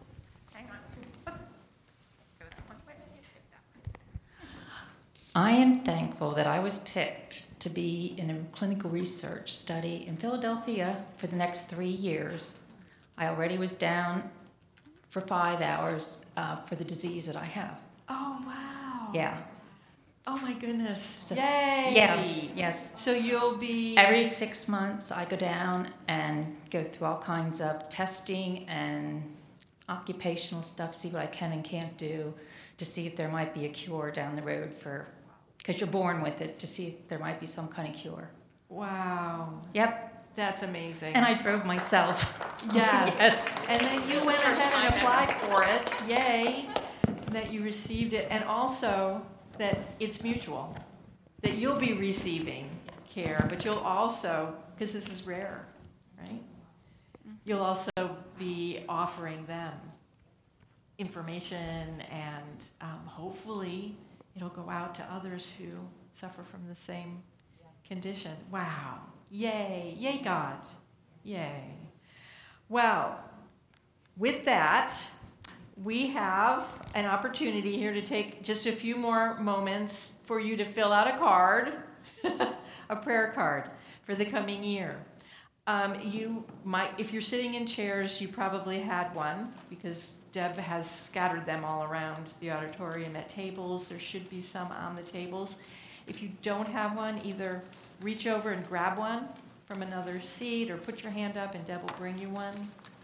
[SPEAKER 13] I am thankful that I was picked to be in a clinical research study in Philadelphia for the next 3 years. I already was down for 5 hours for the disease that I have.
[SPEAKER 6] Oh, wow.
[SPEAKER 13] Yeah.
[SPEAKER 6] Oh, my goodness.
[SPEAKER 13] So,
[SPEAKER 6] yay.
[SPEAKER 13] Yeah, yes.
[SPEAKER 6] So you'll be...
[SPEAKER 13] Every 6 months I go down and go through all kinds of testing and occupational stuff, see what I can and can't do to see if there might be a cure down the road because you're born with it, to see if there might be some kind of cure.
[SPEAKER 6] Wow.
[SPEAKER 13] Yep.
[SPEAKER 6] That's amazing.
[SPEAKER 13] And I drove myself.
[SPEAKER 6] Yes.
[SPEAKER 13] Yes.
[SPEAKER 6] And then you went ahead and applied for it. Yay. That you received it. And also that it's mutual. That you'll be receiving care, but you'll also, because this is rare, right? You'll also be offering them information, and hopefully it'll go out to others who suffer from the same condition. Wow. Yay. Yay, God. Yay. Well, with that, we have an opportunity here to take just a few more moments for you to fill out a card, a prayer card for the coming year. You might, if you're sitting in chairs, you probably had one because Deb has scattered them all around the auditorium at tables. There should be some on the tables. If you don't have one, either reach over and grab one from another seat or put your hand up and Deb will bring you one.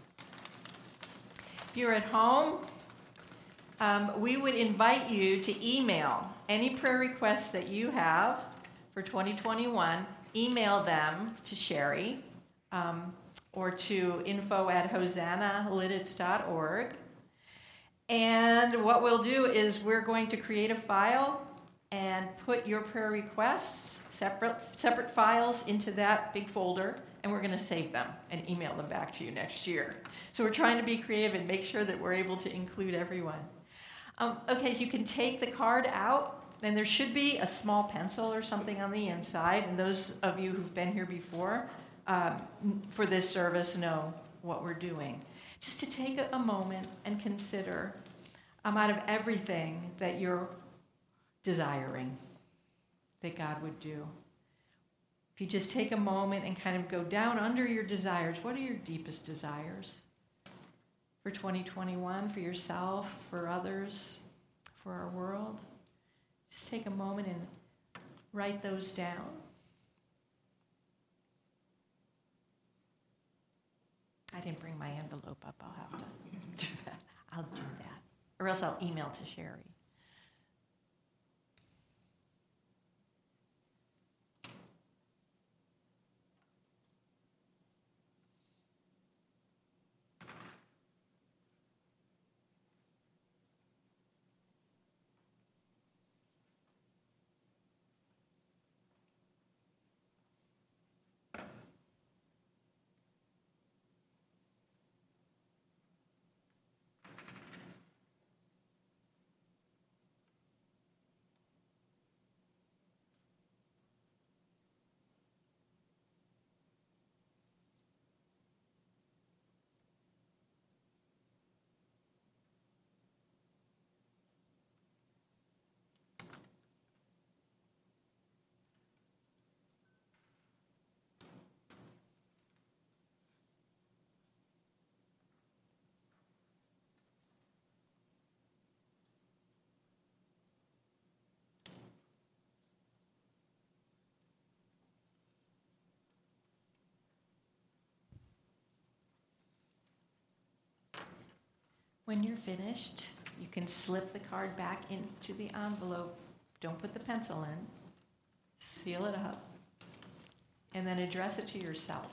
[SPEAKER 6] If you're at home, we would invite you to email any prayer requests that you have for 2021. Email them to Sherry or to info@hosannalidditz.org. And what we'll do is we're going to create a file and put your prayer requests, separate files, into that big folder, and we're going to save them and email them back to you next year. So we're trying to be creative and make sure that we're able to include everyone. Okay, so you can take the card out, and there should be a small pencil or something on the inside, and those of you who've been here before for this service know what we're doing. Just to take a moment and consider, out of everything that you're desiring that God would do, if you just take a moment and kind of go down under your desires, what are your deepest desires for 2021, for yourself, for others, for our world? Just take a moment and write those down. I didn't bring my envelope up. I'll have to do that. I'll do that. Or else I'll email to Sherry. When you're finished, you can slip the card back into the envelope. Don't put the pencil in. Seal it up. And then address it to yourself.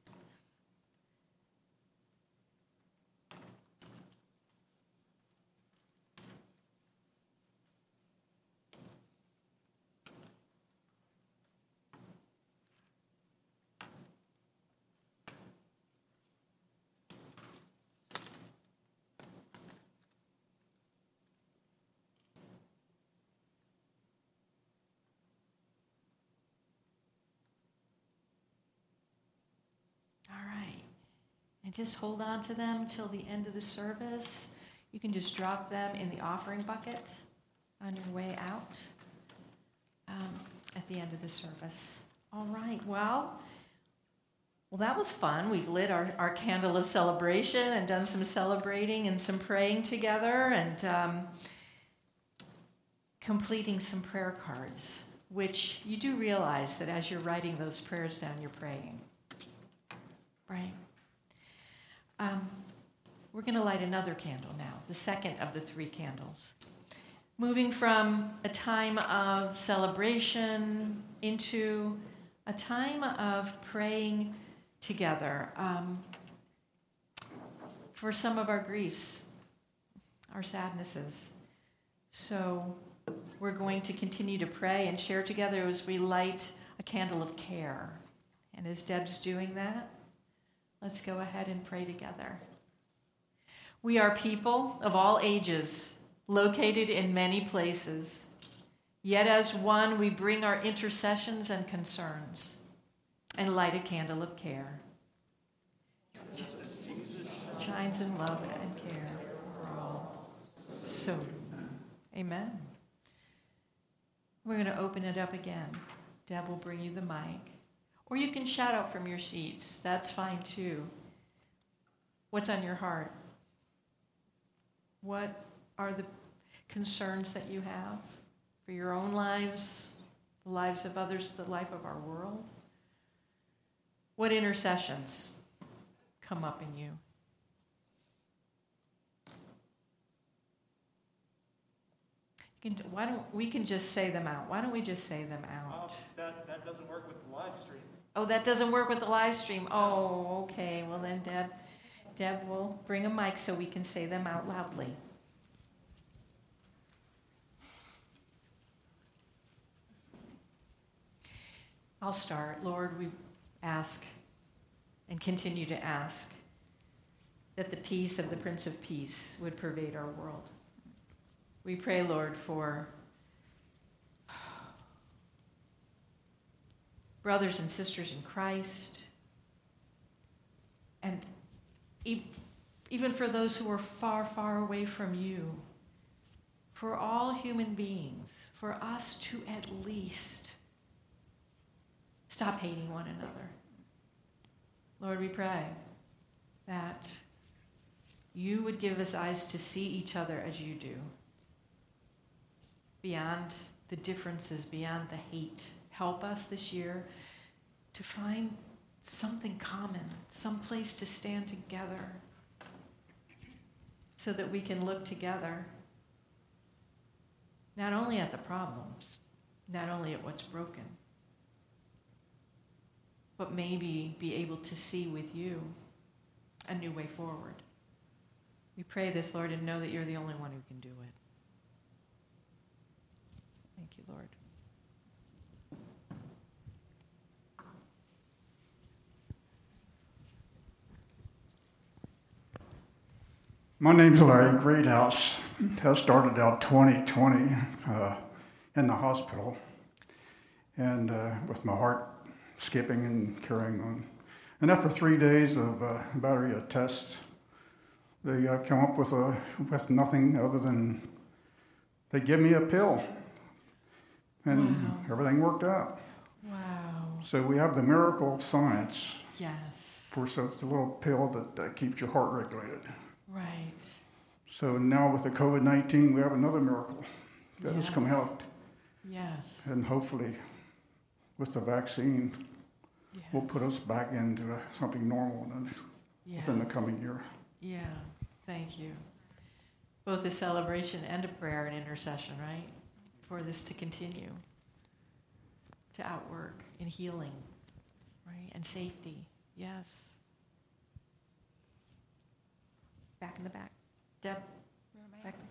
[SPEAKER 6] And just hold on to them till the end of the service. You can just drop them in the offering bucket on your way out at the end of the service. All right, well, that was fun. We've lit our candle of celebration and done some celebrating and some praying together and completing some prayer cards, which you do realize that as you're writing those prayers down, you're praying, right? We're going to light another candle now, the second of the 3 candles. Moving from a time of celebration into a time of praying together for some of our griefs, our sadnesses. So we're going to continue to pray and share together as we light a candle of care. And as Deb's doing that, Let's go ahead and pray together. We are people of all ages, located in many places. Yet as one, we bring our intercessions and concerns and light a candle of care. Shines in love and care for all. So, amen. We're going to open it up again. Deb will bring you the mic. Or you can shout out from your seats. That's fine too. What's on your heart? What are the concerns that you have for your own lives, the lives of others, the life of our world? What intercessions come up in you? Why don't we can just say them out? Why don't we just say them out?
[SPEAKER 14] That doesn't work with the live stream.
[SPEAKER 6] Oh, that doesn't work with the live stream. Oh, okay. Well then, Deb will bring a mic so we can say them out loudly. I'll start. Lord, we ask and continue to ask that the peace of the Prince of Peace would pervade our world. We pray, Lord, for brothers and sisters in Christ, and even for those who are far, far away from you, for all human beings, for us to at least stop hating one another. Lord, we pray that you would give us eyes to see each other as you do, beyond the differences, beyond the hate. Help us this year to find something common, some place to stand together so that we can look together not only at the problems, not only at what's broken, but maybe be able to see with you a new way forward. We pray this, Lord, and know that you're the only one who can do it. Thank you, Lord.
[SPEAKER 15] My name's Larry Greathouse. I started out 2020 in the hospital, and with my heart skipping and carrying on. And after 3 days of battery of tests, they came up with nothing other than they give me a pill, and everything worked out.
[SPEAKER 6] Wow.
[SPEAKER 15] So we have the miracle of science.
[SPEAKER 6] Yes.
[SPEAKER 15] For so it's a little pill that keeps your heart regulated.
[SPEAKER 6] Right.
[SPEAKER 15] So now with the COVID-19, we have another miracle that has come out.
[SPEAKER 6] Yes.
[SPEAKER 15] And hopefully with the vaccine, will put us back into something normal within the coming year.
[SPEAKER 6] Yeah, thank you. Both a celebration and a prayer and intercession, right? For this to continue, to outwork in healing, right? And safety, yes. Back in the back. Deb, back there.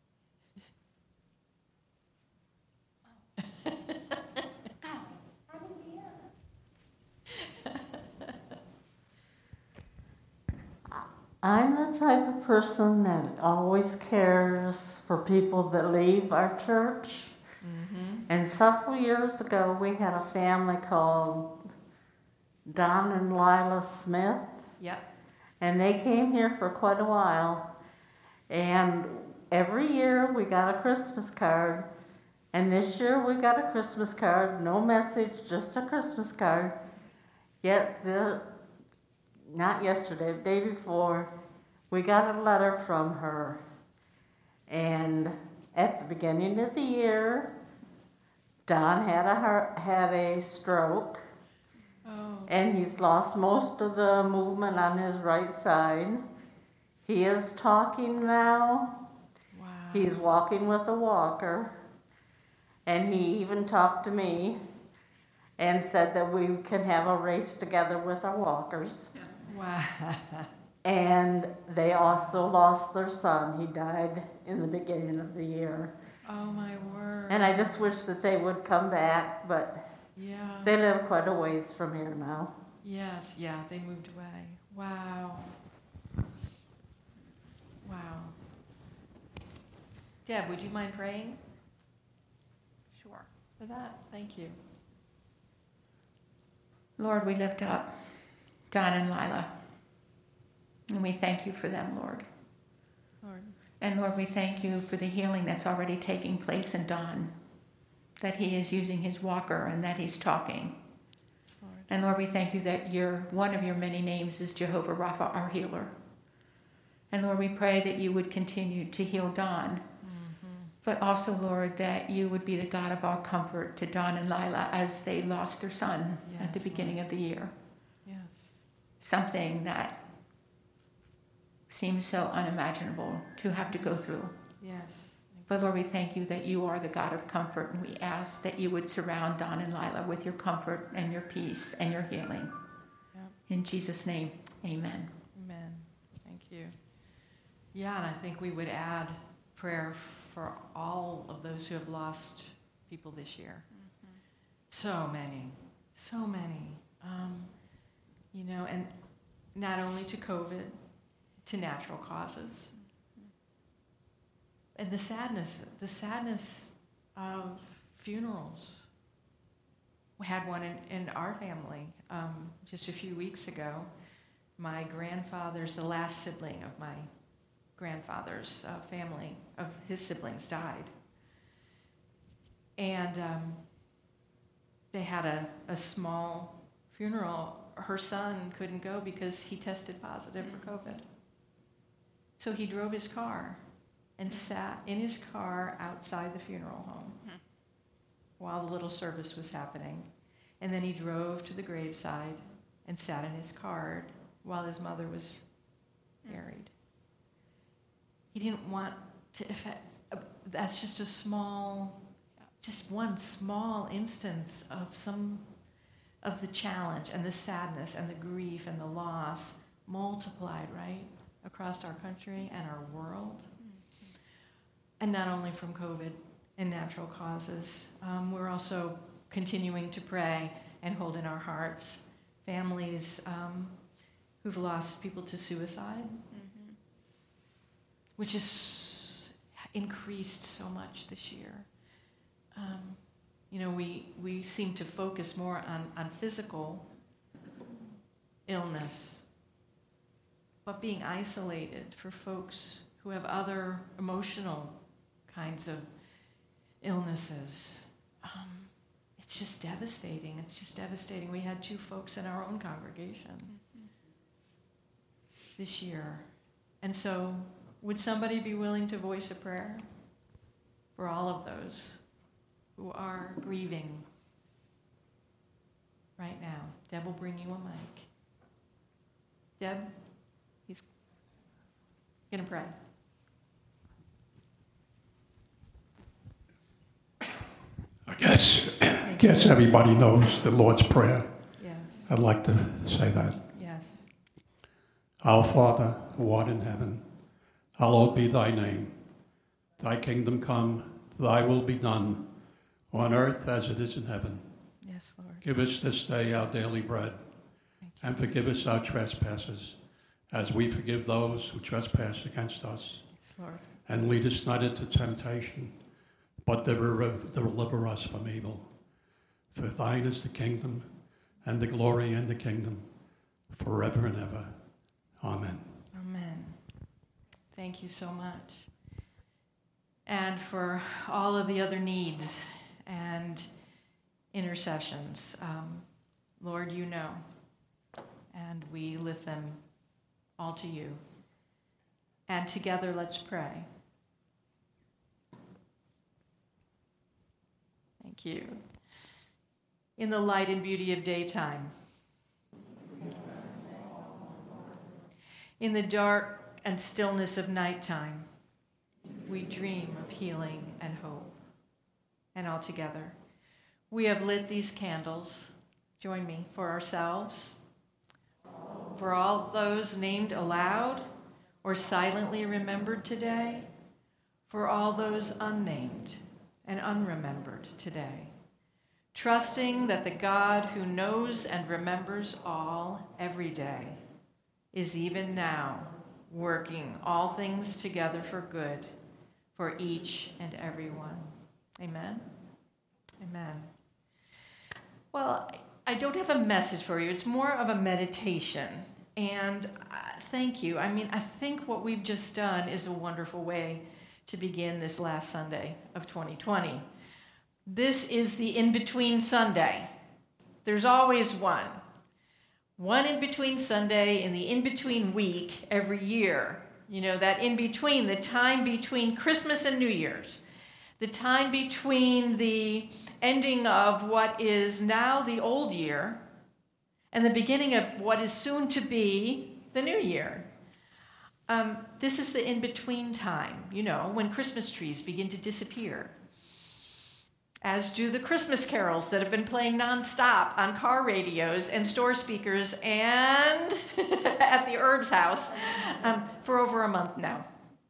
[SPEAKER 7] I'm the type of person that always cares for people that leave our church. Mm-hmm. And several years ago, we had a family called Don and Lila Smith.
[SPEAKER 6] Yep.
[SPEAKER 7] And they came here for quite a while. And every year we got a Christmas card. And this year we got a Christmas card, no message, just a Christmas card. Yet, not yesterday, the day before, we got a letter from her. And at the beginning of the year, Don had a stroke.
[SPEAKER 6] Oh.
[SPEAKER 7] And he's lost most of the movement on his right side. He is talking now.
[SPEAKER 6] Wow.
[SPEAKER 7] He's walking with a walker. And he even talked to me and said that we can have a race together with our walkers.
[SPEAKER 6] Wow.
[SPEAKER 7] And they also lost their son. He died in the beginning of the year.
[SPEAKER 6] Oh, my word.
[SPEAKER 7] And I just wish that they would come back, but
[SPEAKER 6] yeah,
[SPEAKER 7] they live quite a ways from here now.
[SPEAKER 6] Yes, yeah, they moved away. Wow. Wow. Deb, would you mind praying?
[SPEAKER 5] Sure.
[SPEAKER 6] For that? Thank you.
[SPEAKER 5] Lord, we lift up Don and Lila. And we thank you for them, Lord.
[SPEAKER 6] Lord.
[SPEAKER 5] And Lord, we thank you for the healing that's already taking place in Don, that he is using his walker and that he's talking.
[SPEAKER 6] Lord.
[SPEAKER 5] And Lord, we thank you that one of your many names is Jehovah Rapha, our healer. And Lord, we pray that you would continue to heal Don, but also, Lord, that you would be the God of all comfort to Don and Lila as they lost their son at the beginning of the year.
[SPEAKER 6] Yes.
[SPEAKER 5] Something that seems so unimaginable to have to go through.
[SPEAKER 6] Yes.
[SPEAKER 5] But Lord, we thank you that you are the God of comfort, and we ask that you would surround Don and Lila with your comfort and your peace and your healing.
[SPEAKER 6] Yep.
[SPEAKER 5] In Jesus' name, amen.
[SPEAKER 6] Amen. Thank you. Yeah, and I think we would add prayer for all of those who have lost people this year. So many. And not only to COVID, to natural causes. And the sadness of funerals. We had one in our family just a few weeks ago. My grandfather's, the last sibling of my grandfather's family, of his siblings, died. And they had a small funeral. Her son couldn't go because he tested positive for COVID. So he drove his car and sat in his car outside the funeral home while the little service was happening. And then he drove to the graveside and sat in his car while his mother was buried. He didn't want to, that's just one small instance of the challenge and the sadness and the grief and the loss multiplied, right, across our country and our world. And not only from COVID and natural causes, we're also continuing to pray and hold in our hearts families who've lost people to suicide, which has increased so much this year. We seem to focus more on physical illness, but being isolated for folks who have other emotional kinds of illnesses, it's just devastating. We had 2 folks in our own congregation this year. And so, would somebody be willing to voice a prayer for all of those who are grieving right now? Deb will bring you a mic. Deb, he's going to pray.
[SPEAKER 11] I guess everybody knows the Lord's Prayer.
[SPEAKER 6] Yes.
[SPEAKER 11] I'd like to say that.
[SPEAKER 6] Yes.
[SPEAKER 11] Our Father, who art in heaven, hallowed be thy name. Thy kingdom come, thy will be done, on earth as it is in heaven.
[SPEAKER 6] Yes, Lord.
[SPEAKER 11] Give us this day our daily bread, and forgive us our trespasses, as we forgive those who trespass against us.
[SPEAKER 6] Yes, Lord.
[SPEAKER 11] And lead us not into temptation, but deliver us from evil. For thine is the kingdom, and the glory, and the kingdom, forever and ever. Amen.
[SPEAKER 6] Amen. Thank you so much. And for all of the other needs and intercessions, Lord, you know, and we lift them all to you. And together, let's pray. Thank you. In the light and beauty of daytime, in the dark and stillness of nighttime, we dream of healing and hope. And all together, we have lit these candles. Join me, for ourselves, for all those named aloud or silently remembered today, for all those unnamed and unremembered today, trusting that the God who knows and remembers all every day is even now working all things together for good for each and every one. Amen? Amen. Well, I don't have a message for you. It's more of a meditation. And thank you. I mean, I think what we've just done is a wonderful way to begin this last Sunday of 2020. This is the in-between Sunday. There's always one in-between Sunday in the in-between week every year. You know, that in-between, the time between Christmas and New Year's, the time between the ending of what is now the old year and the beginning of what is soon to be the new year. This is the in-between time, you know, when Christmas trees begin to disappear, as do the Christmas carols that have been playing nonstop on car radios and store speakers and at the Herb's house for over a month now.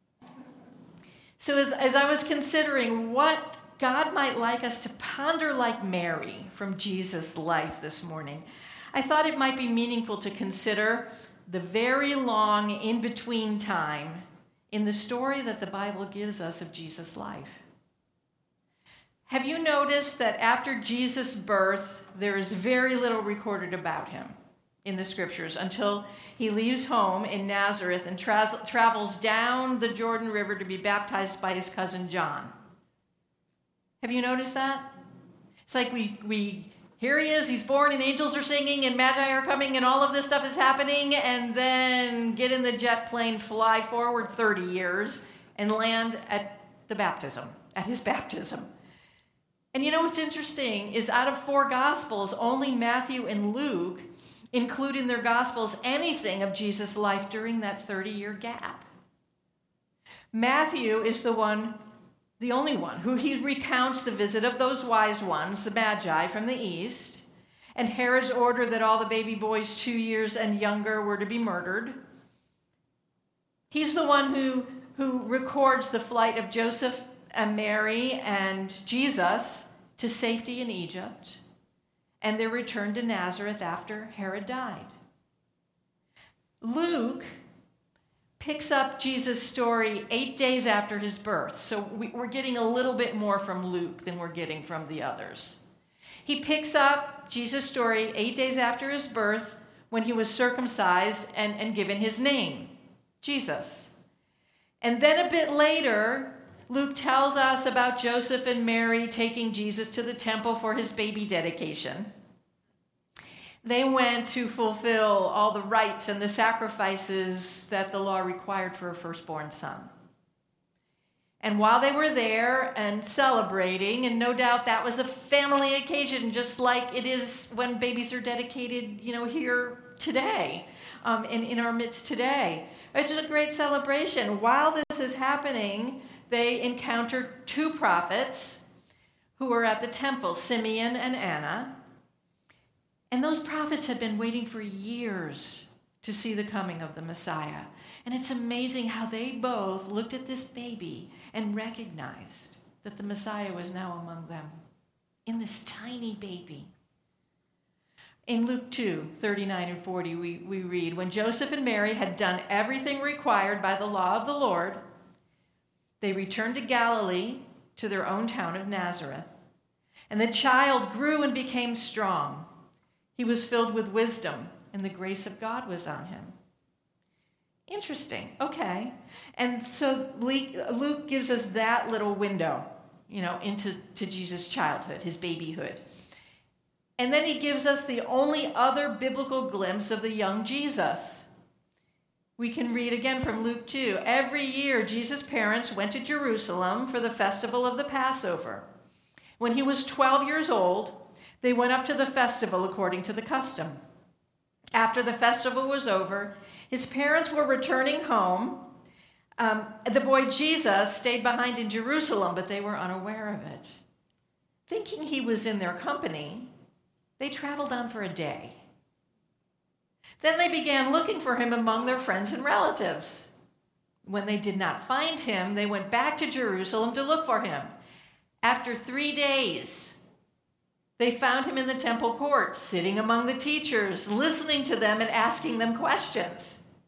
[SPEAKER 6] So as I was considering what God might like us to ponder like Mary from Jesus' life this morning, I thought it might be meaningful to consider the very long in-between time in the story that the Bible gives us of Jesus' life. Have you noticed that after Jesus' birth, there is very little recorded about him in the scriptures until he leaves home in Nazareth and travels down the Jordan River to be baptized by his cousin John? Have you noticed that? It's like we here he is, he's born, and angels are singing, and magi are coming, and all of this stuff is happening, and then get in the jet plane, fly forward 30 years, and land at his baptism. And you know what's interesting is out of 4 Gospels, only Matthew and Luke include in their Gospels anything of Jesus' life during that 30-year gap. Matthew is the only one who he recounts the visit of those wise ones, the Magi from the east, and Herod's order that all the baby boys 2 years and younger were to be murdered. He's the one who records the flight of Joseph and Mary and Jesus to safety in Egypt, and their return to Nazareth after Herod died. Luke picks up Jesus' story 8 days after his birth. So we're getting a little bit more from Luke than we're getting from the others. He picks up Jesus' story 8 days after his birth when he was circumcised and given his name, Jesus. And then a bit later, Luke tells us about Joseph and Mary taking Jesus to the temple for his baby dedication. They went to fulfill all the rites and the sacrifices that the law required for a firstborn son. And while they were there and celebrating, and no doubt that was a family occasion, just like it is when babies are dedicated, you know, here today, in our midst today. It's a great celebration. While this is happening, they encounter 2 prophets who were at the temple, Simeon and Anna. And those prophets had been waiting for years to see the coming of the Messiah. And it's amazing how they both looked at this baby and recognized that the Messiah was now among them in this tiny baby. In Luke 2, 39 and 40, we read, when Joseph and Mary had done everything required by the law of the Lord, they returned to Galilee, to their own town of Nazareth. And the child grew and became strong. He was filled with wisdom, and the grace of God was on him. Interesting. Okay. And so Luke gives us that little window, you know, into Jesus' childhood, his babyhood. And then he gives us the only other biblical glimpse of the young Jesus. We can read again from Luke 2. Every year, Jesus' parents went to Jerusalem for the festival of the Passover. When he was 12 years old, they went up to the festival according to the custom. After the festival was over, his parents were returning home. The boy Jesus stayed behind in Jerusalem, but they were unaware of it. Thinking he was in their company, they traveled on for a day. Then they began looking for him among their friends and relatives. When they did not find him, they went back to Jerusalem to look for him. After 3 days, they found him in the temple courts, sitting among the teachers, listening to them and asking them questions.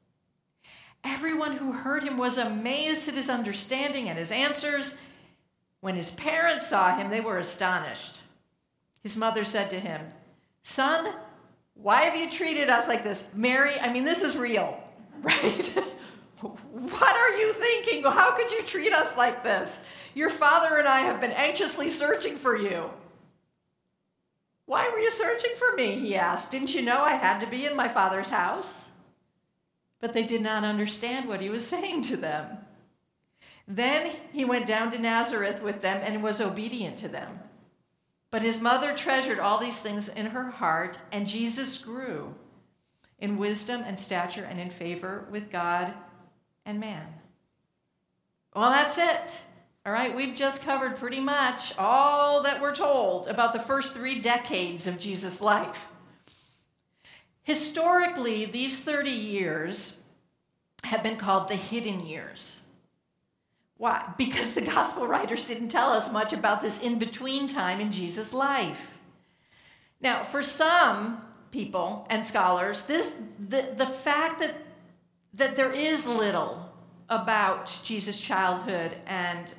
[SPEAKER 6] Everyone who heard him was amazed at his understanding and his answers. When his parents saw him, they were astonished. His mother said to him, "Son, why have you treated us like this?" Mary, this is real, right? What are you thinking? How could you treat us like this? Your father and I have been anxiously searching for you. Why were you searching for me? He asked. Didn't you know I had to be in my father's house? But they did not understand what he was saying to them. Then he went down to Nazareth with them and was obedient to them. But his mother treasured all these things in her heart, and Jesus grew in wisdom and stature and in favor with God and man. Well, that's it. All right, we've just covered pretty much all that we're told about the first 3 decades of Jesus' life. Historically, these 30 years have been called the hidden years. Why? Because the gospel writers didn't tell us much about this in-between time in Jesus' life. Now, for some people and scholars, the fact that there is little about Jesus' childhood and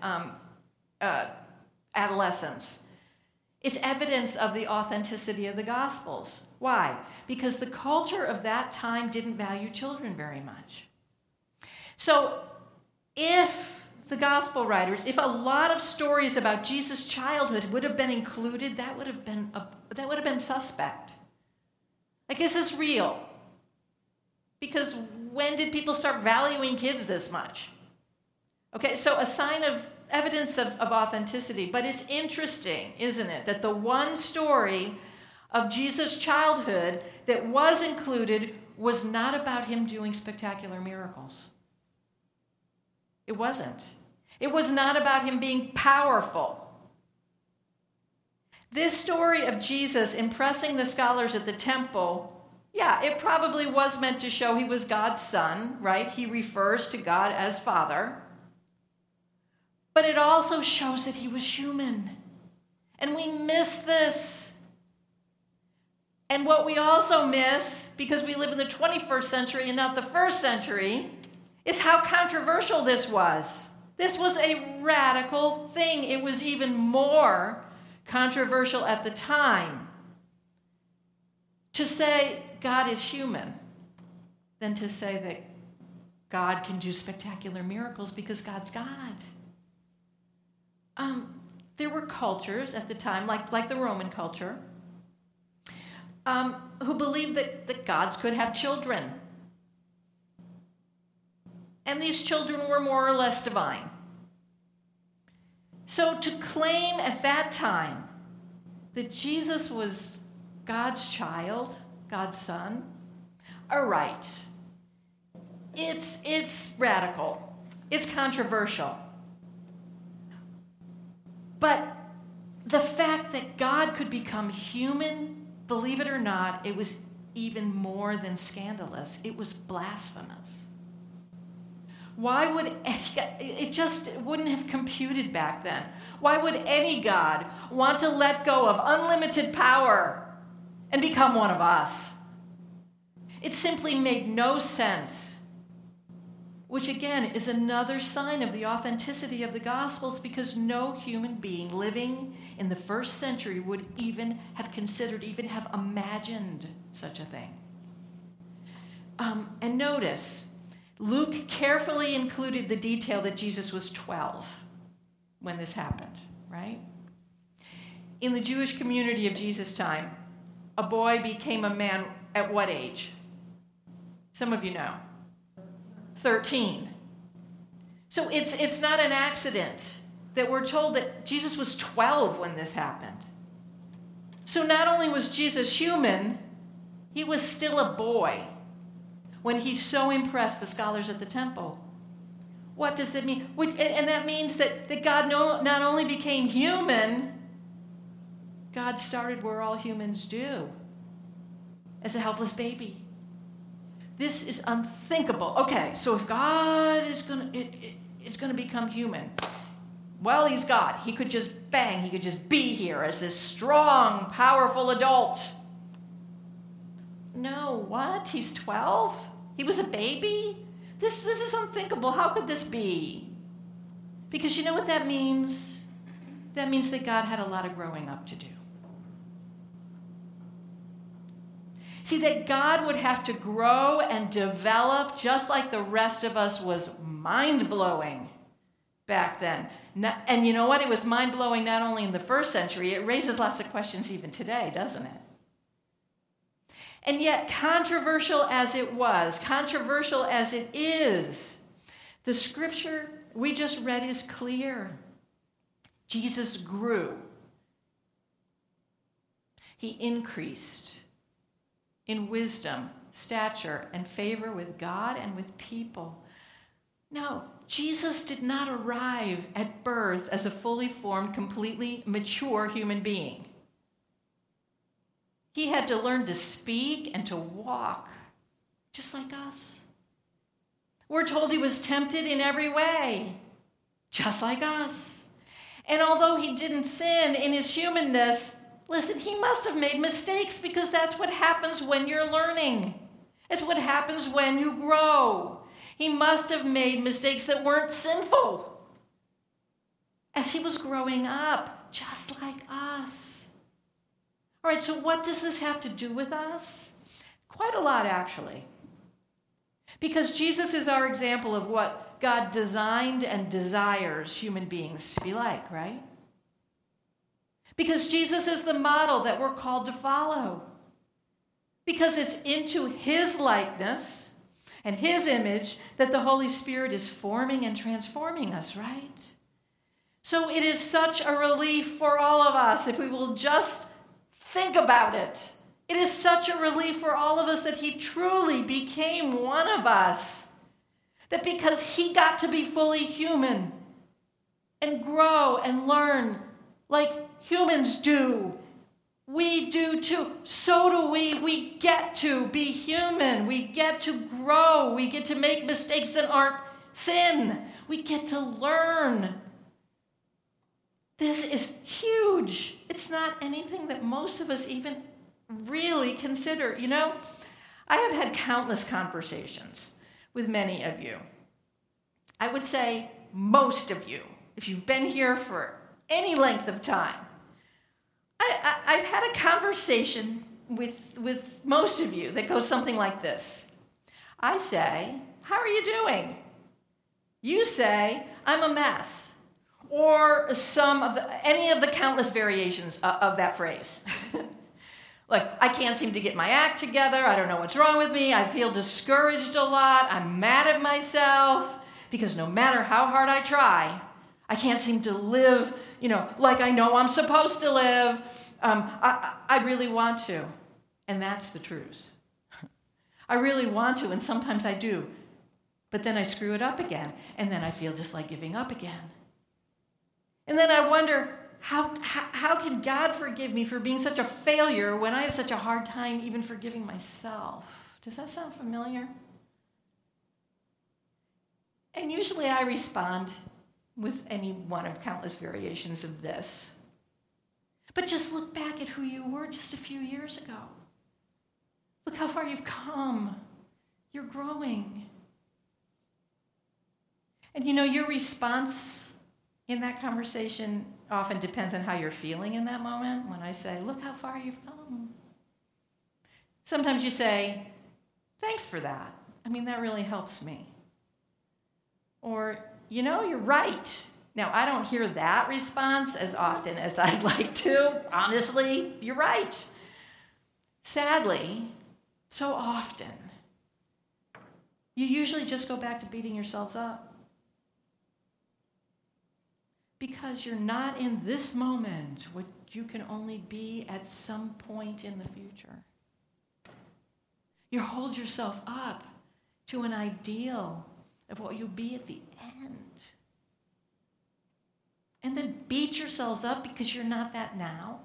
[SPEAKER 6] adolescence is evidence of the authenticity of the Gospels. Why? Because the culture of that time didn't value children very much. So if the gospel writers, if a lot of stories about Jesus' childhood would have been included, that would have been suspect. Like, is this real? Because when did people start valuing kids this much? Okay, so a sign of evidence of authenticity. But it's interesting, isn't it, that the one story of Jesus' childhood that was included was not about him doing spectacular miracles. It wasn't. It was not about him being powerful. This story of Jesus impressing the scholars at the temple, yeah, it probably was meant to show he was God's son, right? He refers to God as Father. But it also shows that he was human. And we miss this. And what we also miss, because we live in the 21st century and not the first century, is how controversial this was. This was a radical thing. It was even more controversial at the time to say God is human than to say that God can do spectacular miracles because God's God. There were cultures at the time, like the Roman culture, who believed that gods could have children. And these children were more or less divine. So to claim at that time that Jesus was God's child, God's son, all right, it's radical. It's controversial. But the fact that God could become human, believe it or not, it was even more than scandalous. It was blasphemous. Why would it just wouldn't have computed back then? Why would any God want to let go of unlimited power and become one of us? It simply made no sense, which again is another sign of the authenticity of the Gospels, because no human being living in the first century would even have considered, even have imagined such a thing. And notice, Luke carefully included the detail that Jesus was 12 when this happened, right? In the Jewish community of Jesus' time, a boy became a man at what age? Some of you know. 13. So it's not an accident that we're told that Jesus was 12 when this happened. So not only was Jesus human, he was still a boy when he so impressed the scholars at the temple. What does that mean? And that means that God not only became human, God started where all humans do, as a helpless baby. This is unthinkable. Okay, so if God is going to become human, well, he's God. He could just he could just be here as this strong, powerful adult. No, what? He's 12? He was a baby? This is unthinkable. How could this be? Because you know what that means? That means that God had a lot of growing up to do. See, that God would have to grow and develop just like the rest of us was mind-blowing back then. And you know what? It was mind-blowing not only in the first century, it raises lots of questions even today, doesn't it? And yet, controversial as it was, controversial as it is, the scripture we just read is clear. Jesus grew. He increased in wisdom, stature, and favor with God and with people. No, Jesus did not arrive at birth as a fully formed, completely mature human being. He had to learn to speak and to walk, just like us. We're told he was tempted in every way, just like us. And although he didn't sin in his humanness, listen, he must have made mistakes because that's what happens when you're learning. It's what happens when you grow. He must have made mistakes that weren't sinful as he was growing up, just like us. All right, so what does this have to do with us? Quite a lot, actually. Because Jesus is our example of what God designed and desires human beings to be like, right? Because Jesus is the model that we're called to follow. Because it's into his likeness and his image that the Holy Spirit is forming and transforming us, right? So it is such a relief for all of us if we will just think about it. It is such a relief for all of us that he truly became one of us. That because he got to be fully human and grow and learn like humans do, we do too. So do we. We get to be human. We get to grow. We get to make mistakes that aren't sin. We get to learn. This is huge. It's not anything that most of us even really consider. You know, I have had countless conversations with many of you. I would say most of you, if you've been here for any length of time. I've had a conversation with most of you that goes something like this. I say, how are you doing? You say, I'm a mess. Or any of the countless variations of that phrase. Like, I can't seem to get my act together. I don't know what's wrong with me. I feel discouraged a lot. I'm mad at myself because no matter how hard I try, I can't seem to live, like I know I'm supposed to live. I really want to. And that's the truth. I really want to, and sometimes I do. But then I screw it up again. And then I feel just like giving up again. And then I wonder, how can God forgive me for being such a failure when I have such a hard time even forgiving myself? Does that sound familiar? And usually I respond with any one of countless variations of this. But just look back at who you were just a few years ago. Look how far you've come. You're growing. And your response in that conversation often depends on how you're feeling in that moment. When I say, look how far you've come. Sometimes you say, thanks for that. That really helps me. Or, you're right. Now, I don't hear that response as often as I'd like to. Honestly, you're right. Sadly, so often, you usually just go back to beating yourselves up. Because you're not in this moment, what you can only be at some point in the future. You hold yourself up to an ideal of what you'll be at the end. And then beat yourselves up because you're not that now.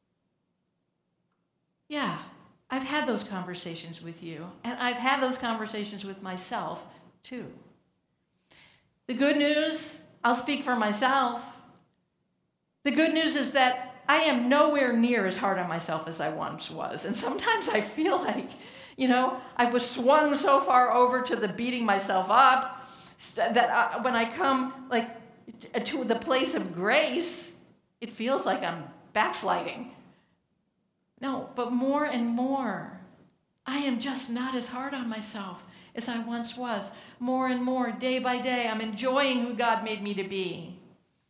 [SPEAKER 6] Yeah, I've had those conversations with you, and I've had those conversations with myself too. The good news, I'll speak for myself. The good news is that I am nowhere near as hard on myself as I once was. And sometimes I feel like, I was swung so far over to the beating myself up that when I come to the place of grace, it feels like I'm backsliding. No, but more and more, I am just not as hard on myself as I once was. More and more, day by day, I'm enjoying who God made me to be.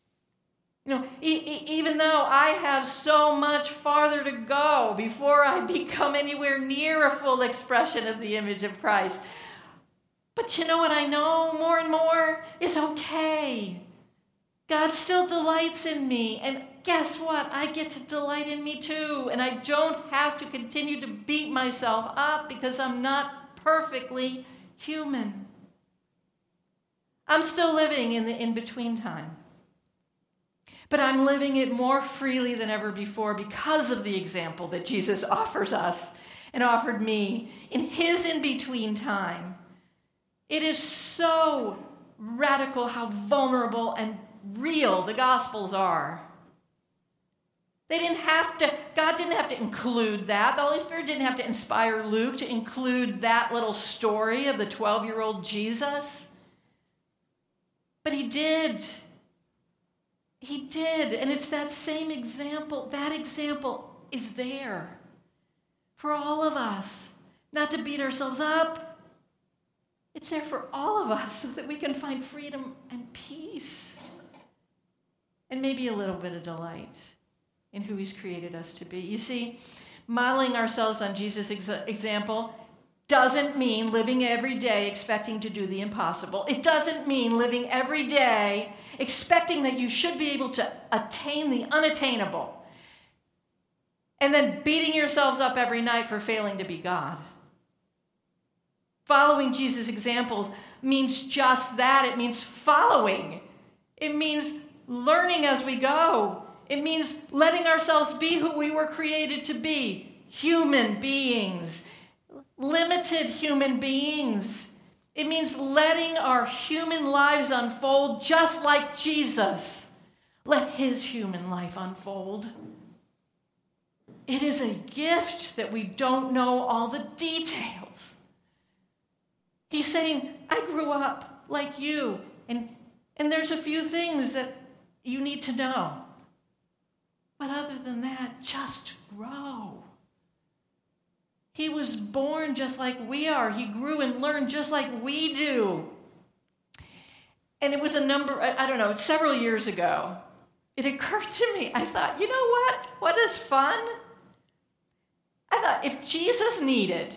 [SPEAKER 6] Even though I have so much farther to go before I become anywhere near a full expression of the image of Christ. But you know what I know more and more? It's okay. God still delights in me. And guess what? I get to delight in me too. And I don't have to continue to beat myself up because I'm not perfectly human. I'm still living in the in-between time. But I'm living it more freely than ever before because of the example that Jesus offers us and offered me in his in-between time. It is so radical how vulnerable and real the Gospels are. God didn't have to include that. The Holy Spirit didn't have to inspire Luke to include that little story of the 12-year-old Jesus. But he did. He did. And it's that same example. That example is there for all of us. Not to beat ourselves up. It's there for all of us so that we can find freedom and peace. And maybe a little bit of delight in who he's created us to be. You see, modeling ourselves on Jesus' example doesn't mean living every day expecting to do the impossible. It doesn't mean living every day expecting that you should be able to attain the unattainable and then beating yourselves up every night for failing to be God. Following Jesus' examples means just that. It means following. It means learning as we go. It means letting ourselves be who we were created to be, human beings, limited human beings. It means letting our human lives unfold just like Jesus. Let his human life unfold. It is a gift that we don't know all the details. He's saying, I grew up like you, and there's a few things that you need to know. But other than that, just grow. He was born just like we are. He grew and learned just like we do. And it was several years ago. It occurred to me, I thought, you know what? What is fun? I thought if Jesus needed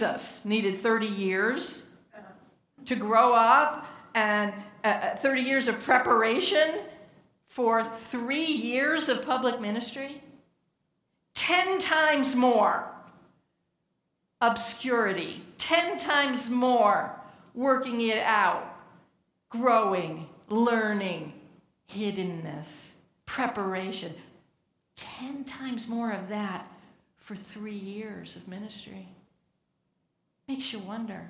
[SPEAKER 6] 30 years to grow up and 30 years of preparation for 3 years of public ministry, 10 times more obscurity, 10 times more working it out, growing, learning, hiddenness, preparation, 10 times more of that for 3 years of ministry. Makes you wonder,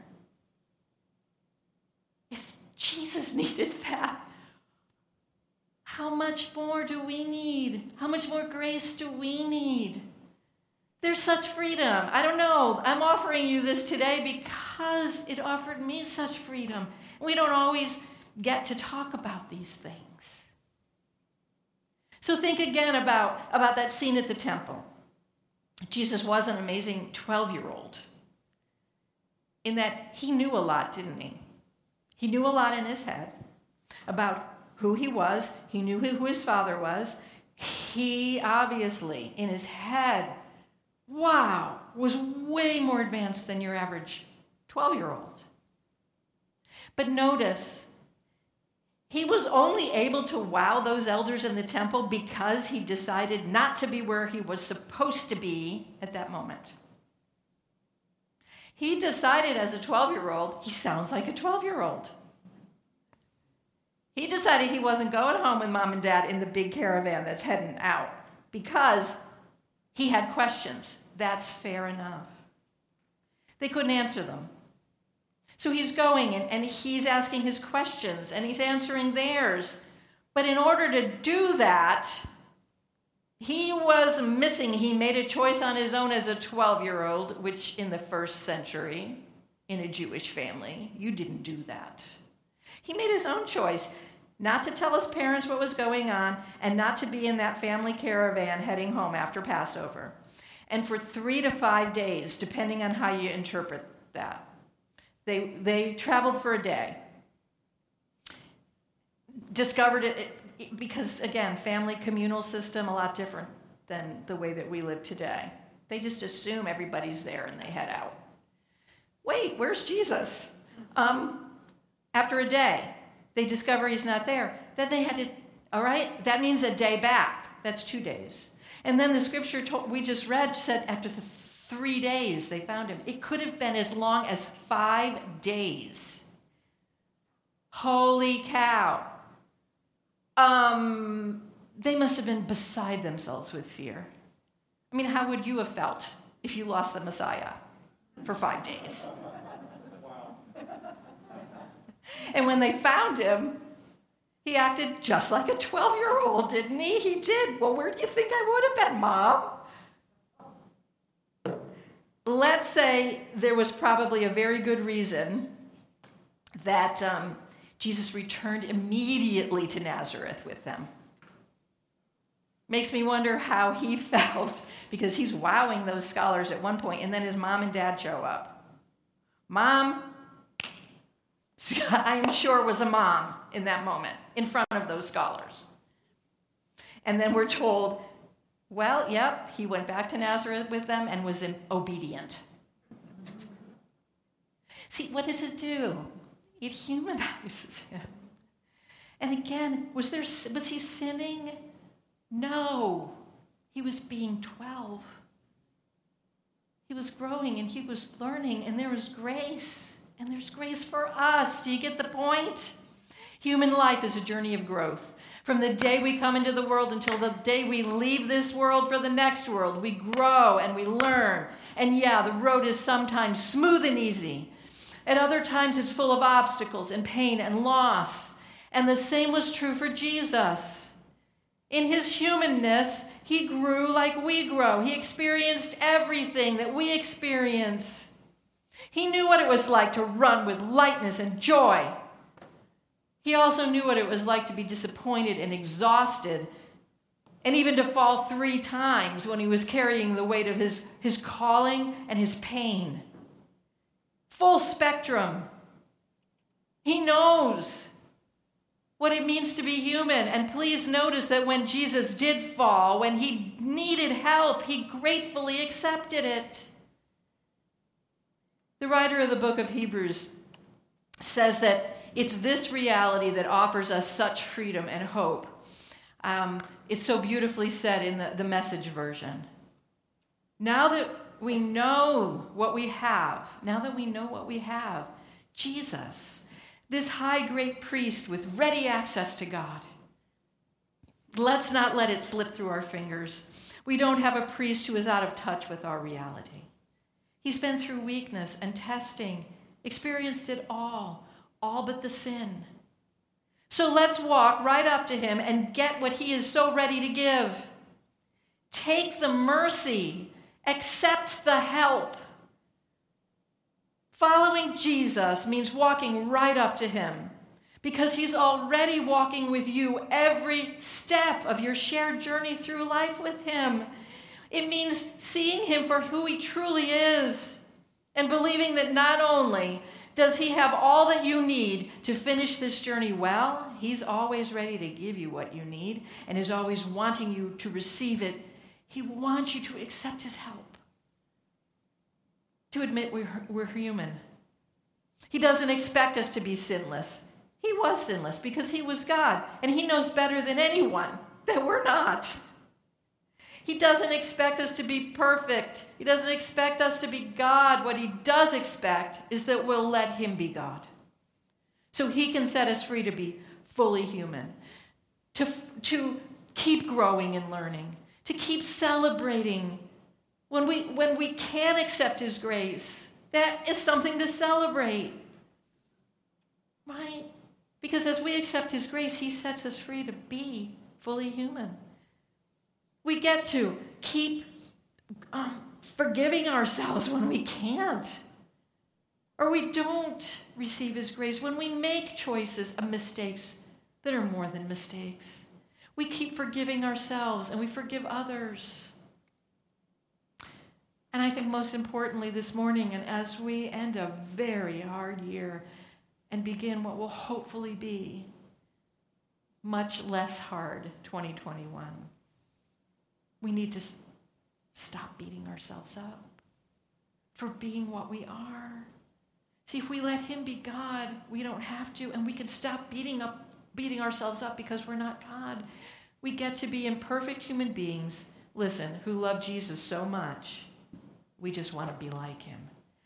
[SPEAKER 6] if Jesus needed that, how much more do we need? How much more grace do we need? There's such freedom. I don't know. I'm offering you this today because it offered me such freedom. We don't always get to talk about these things. So think again about that scene at the temple. Jesus was an amazing 12-year-old in that he knew a lot, didn't he? He knew a lot in his head about who he was. He knew who his father was. He obviously, in his head, was way more advanced than your average 12-year-old. But notice, he was only able to wow those elders in the temple because he decided not to be where he was supposed to be at that moment. He decided as a 12-year-old, he sounds like a 12-year-old. He decided he wasn't going home with mom and dad in the big caravan that's heading out because he had questions. That's fair enough. They couldn't answer them. So he's going and he's asking his questions and he's answering theirs. But in order to do that, He was missing. He made a choice on his own as a 12-year-old, which in the first century, in a Jewish family, you didn't do that. He made his own choice not to tell his parents what was going on and not to be in that family caravan heading home after Passover. And for 3 to 5 days, depending on how you interpret that, they traveled for a day. Discovered it because, again, family communal system, a lot different than the way that we live today. They just assume everybody's there and they head out. Wait, where's Jesus? After a day, they discover he's not there. Then they had to, all right, that means a day back. That's 2 days. And then the scripture we just read said after the 3 days they found him. It could have been as long as 5 days. Holy cow. They must have been beside themselves with fear. I mean, how would you have felt if you lost the Messiah for 5 days? And when they found him, he acted just like a 12-year-old, didn't he? He did. Well, where do you think I would have been, Mom? Let's say there was probably a very good reason that Jesus returned immediately to Nazareth with them. Makes me wonder how he felt, because he's wowing those scholars at one point, and then his mom and dad show up. Mom, I'm sure was a mom in that moment, in front of those scholars. And then we're told, well, yep, he went back to Nazareth with them and was obedient. See, what does it do? It humanizes him. And again, was he sinning? No. He was being 12. He was growing and he was learning, and there was grace. And there's grace for us. Do you get the point? Human life is a journey of growth. From the day we come into the world until the day we leave this world for the next world, we grow and we learn. And yeah, the road is sometimes smooth and easy. At other times, it's full of obstacles and pain and loss. And the same was true for Jesus. In his humanness, he grew like we grow. He experienced everything that we experience. He knew what it was like to run with lightness and joy. He also knew what it was like to be disappointed and exhausted, and even to fall 3 times when he was carrying the weight of his calling and his pain. Full spectrum. He knows what it means to be human. And please notice that when Jesus did fall, when he needed help, he gratefully accepted it. The writer of the book of Hebrews says that it's this reality that offers us such freedom and hope. It's so beautifully said in the Message version. Now that we know what we have, Jesus, this high great priest with ready access to God, let's not let it slip through our fingers. We don't have a priest who is out of touch with our reality. He's been through weakness and testing, experienced it all but the sin. So let's walk right up to him and get what he is so ready to give. Take the mercy, accept the help. Following Jesus means walking right up to him, because he's already walking with you every step of your shared journey through life with him. It means seeing him for who he truly is and believing that not only does he have all that you need to finish this journey well, he's always ready to give you what you need and is always wanting you to receive it. He wants you to accept his help, to admit we're human. He doesn't expect us to be sinless. He was sinless because he was God, and he knows better than anyone that we're not. He doesn't expect us to be perfect. He doesn't expect us to be God. What he does expect is that we'll let him be God, so he can set us free to be fully human, to keep growing and learning, to keep celebrating. When we can accept his grace, that is something to celebrate, right? Because as we accept his grace, he sets us free to be fully human. We get to keep forgiving ourselves when we can't, or we don't receive his grace, when we make choices of mistakes that are more than mistakes. We keep forgiving ourselves and we forgive others. And I think most importantly this morning, and as we end a very hard year and begin what will hopefully be much less hard 2021, we need to stop beating ourselves up for being what we are. See, if we let him be God, we don't have to, and we can stop beating ourselves up because we're not God. We get to be imperfect human beings, listen, who love Jesus so much, we just want to be like him.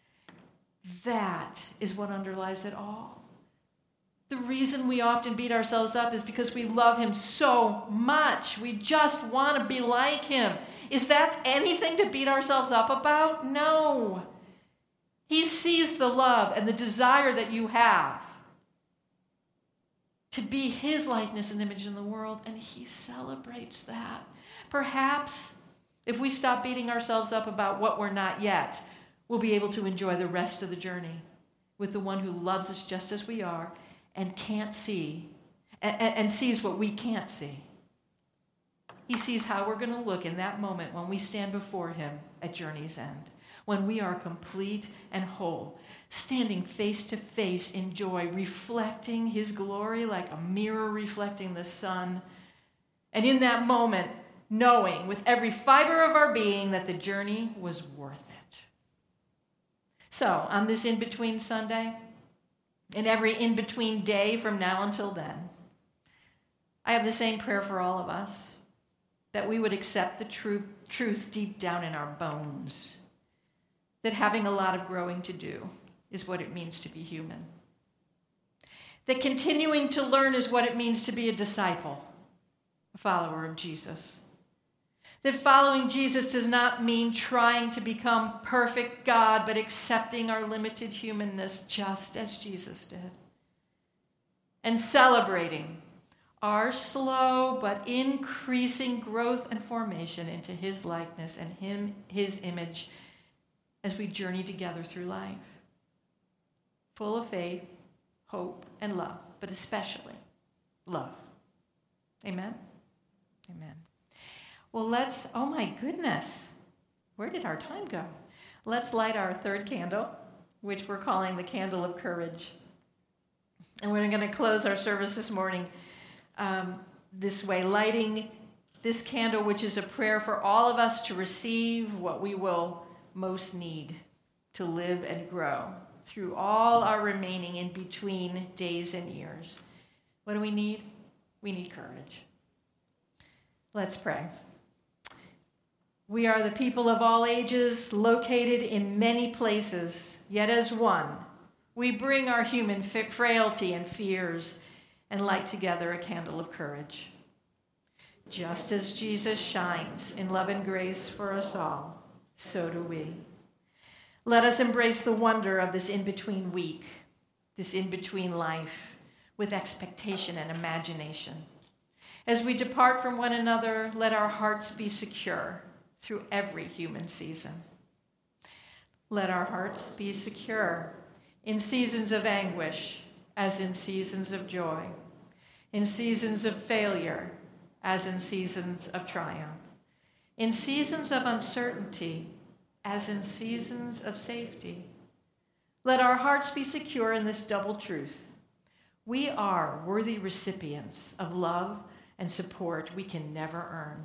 [SPEAKER 6] That is what underlies it all. The reason we often beat ourselves up is because we love him so much. We just want to be like him. Is that anything to beat ourselves up about? No. He sees the love and the desire that you have to be his likeness and image in the world, and he celebrates that. Perhaps if we stop beating ourselves up about what we're not yet, we'll be able to enjoy the rest of the journey with the one who loves us just as we are and can't see, and sees what we can't see. He sees how we're going to look in that moment when we stand before him at journey's end, when we are complete and whole, standing face to face in joy, reflecting his glory like a mirror reflecting the sun. And in that moment, knowing with every fiber of our being that the journey was worth it. So, on this in-between Sunday, and every in-between day from now until then, I have the same prayer for all of us, that we would accept the truth deep down in our bones, that having a lot of growing to do is what it means to be human. That continuing to learn is what it means to be a disciple, a follower of Jesus. That following Jesus does not mean trying to become perfect God, but accepting our limited humanness just as Jesus did. And celebrating our slow but increasing growth and formation into his likeness and his image as we journey together through life. Full of faith, hope, and love, but especially love. Amen? Amen. Well, oh my goodness, where did our time go? Let's light our third candle, which we're calling the candle of courage. And we're going to close our service this morning this way, lighting this candle, which is a prayer for all of us to receive what we will most need to live and grow through all our remaining in-between days and years. What do we need? We need courage. Let's pray. We are the people of all ages, located in many places, yet as one, we bring our human frailty and fears and light together a candle of courage. Just as Jesus shines in love and grace for us all, so do we. Let us embrace the wonder of this in-between week, this in-between life, with expectation and imagination. As we depart from one another, let our hearts be secure through every human season. Let our hearts be secure in seasons of anguish as in seasons of joy, in seasons of failure as in seasons of triumph, in seasons of uncertainty as in seasons of safety. Let our hearts be secure in this double truth. We are worthy recipients of love and support we can never earn.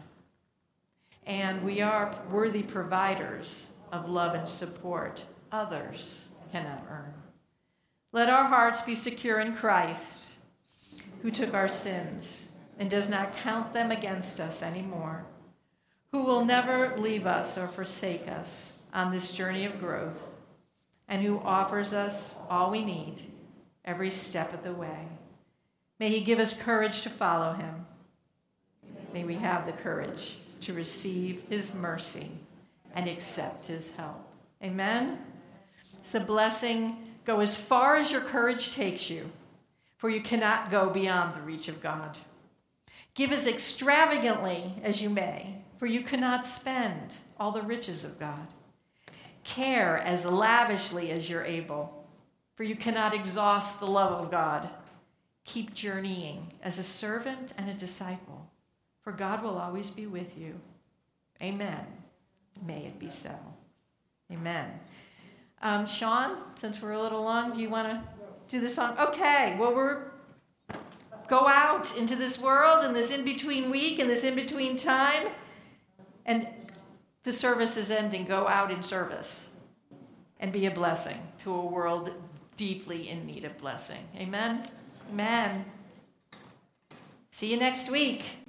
[SPEAKER 6] And we are worthy providers of love and support others cannot earn. Let our hearts be secure in Christ, who took our sins and does not count them against us anymore, who will never leave us or forsake us on this journey of growth, and who offers us all we need every step of the way. May he give us courage to follow him. May we have the courage to receive his mercy and accept his help. Amen? It's a blessing. Go as far as your courage takes you, for you cannot go beyond the reach of God. Give as extravagantly as you may, for you cannot spend all the riches of God. Care as lavishly as you're able, for you cannot exhaust the love of God. Keep journeying as a servant and a disciple, for God will always be with you. Amen. May it be so. Amen. Sean, since we're a little long, do you want to do the song? Okay. Well, go out into this world in this in-between week, in this in-between time, and the service is ending. Go out in service and be a blessing to a world deeply in need of blessing. Amen? Amen. See you next week.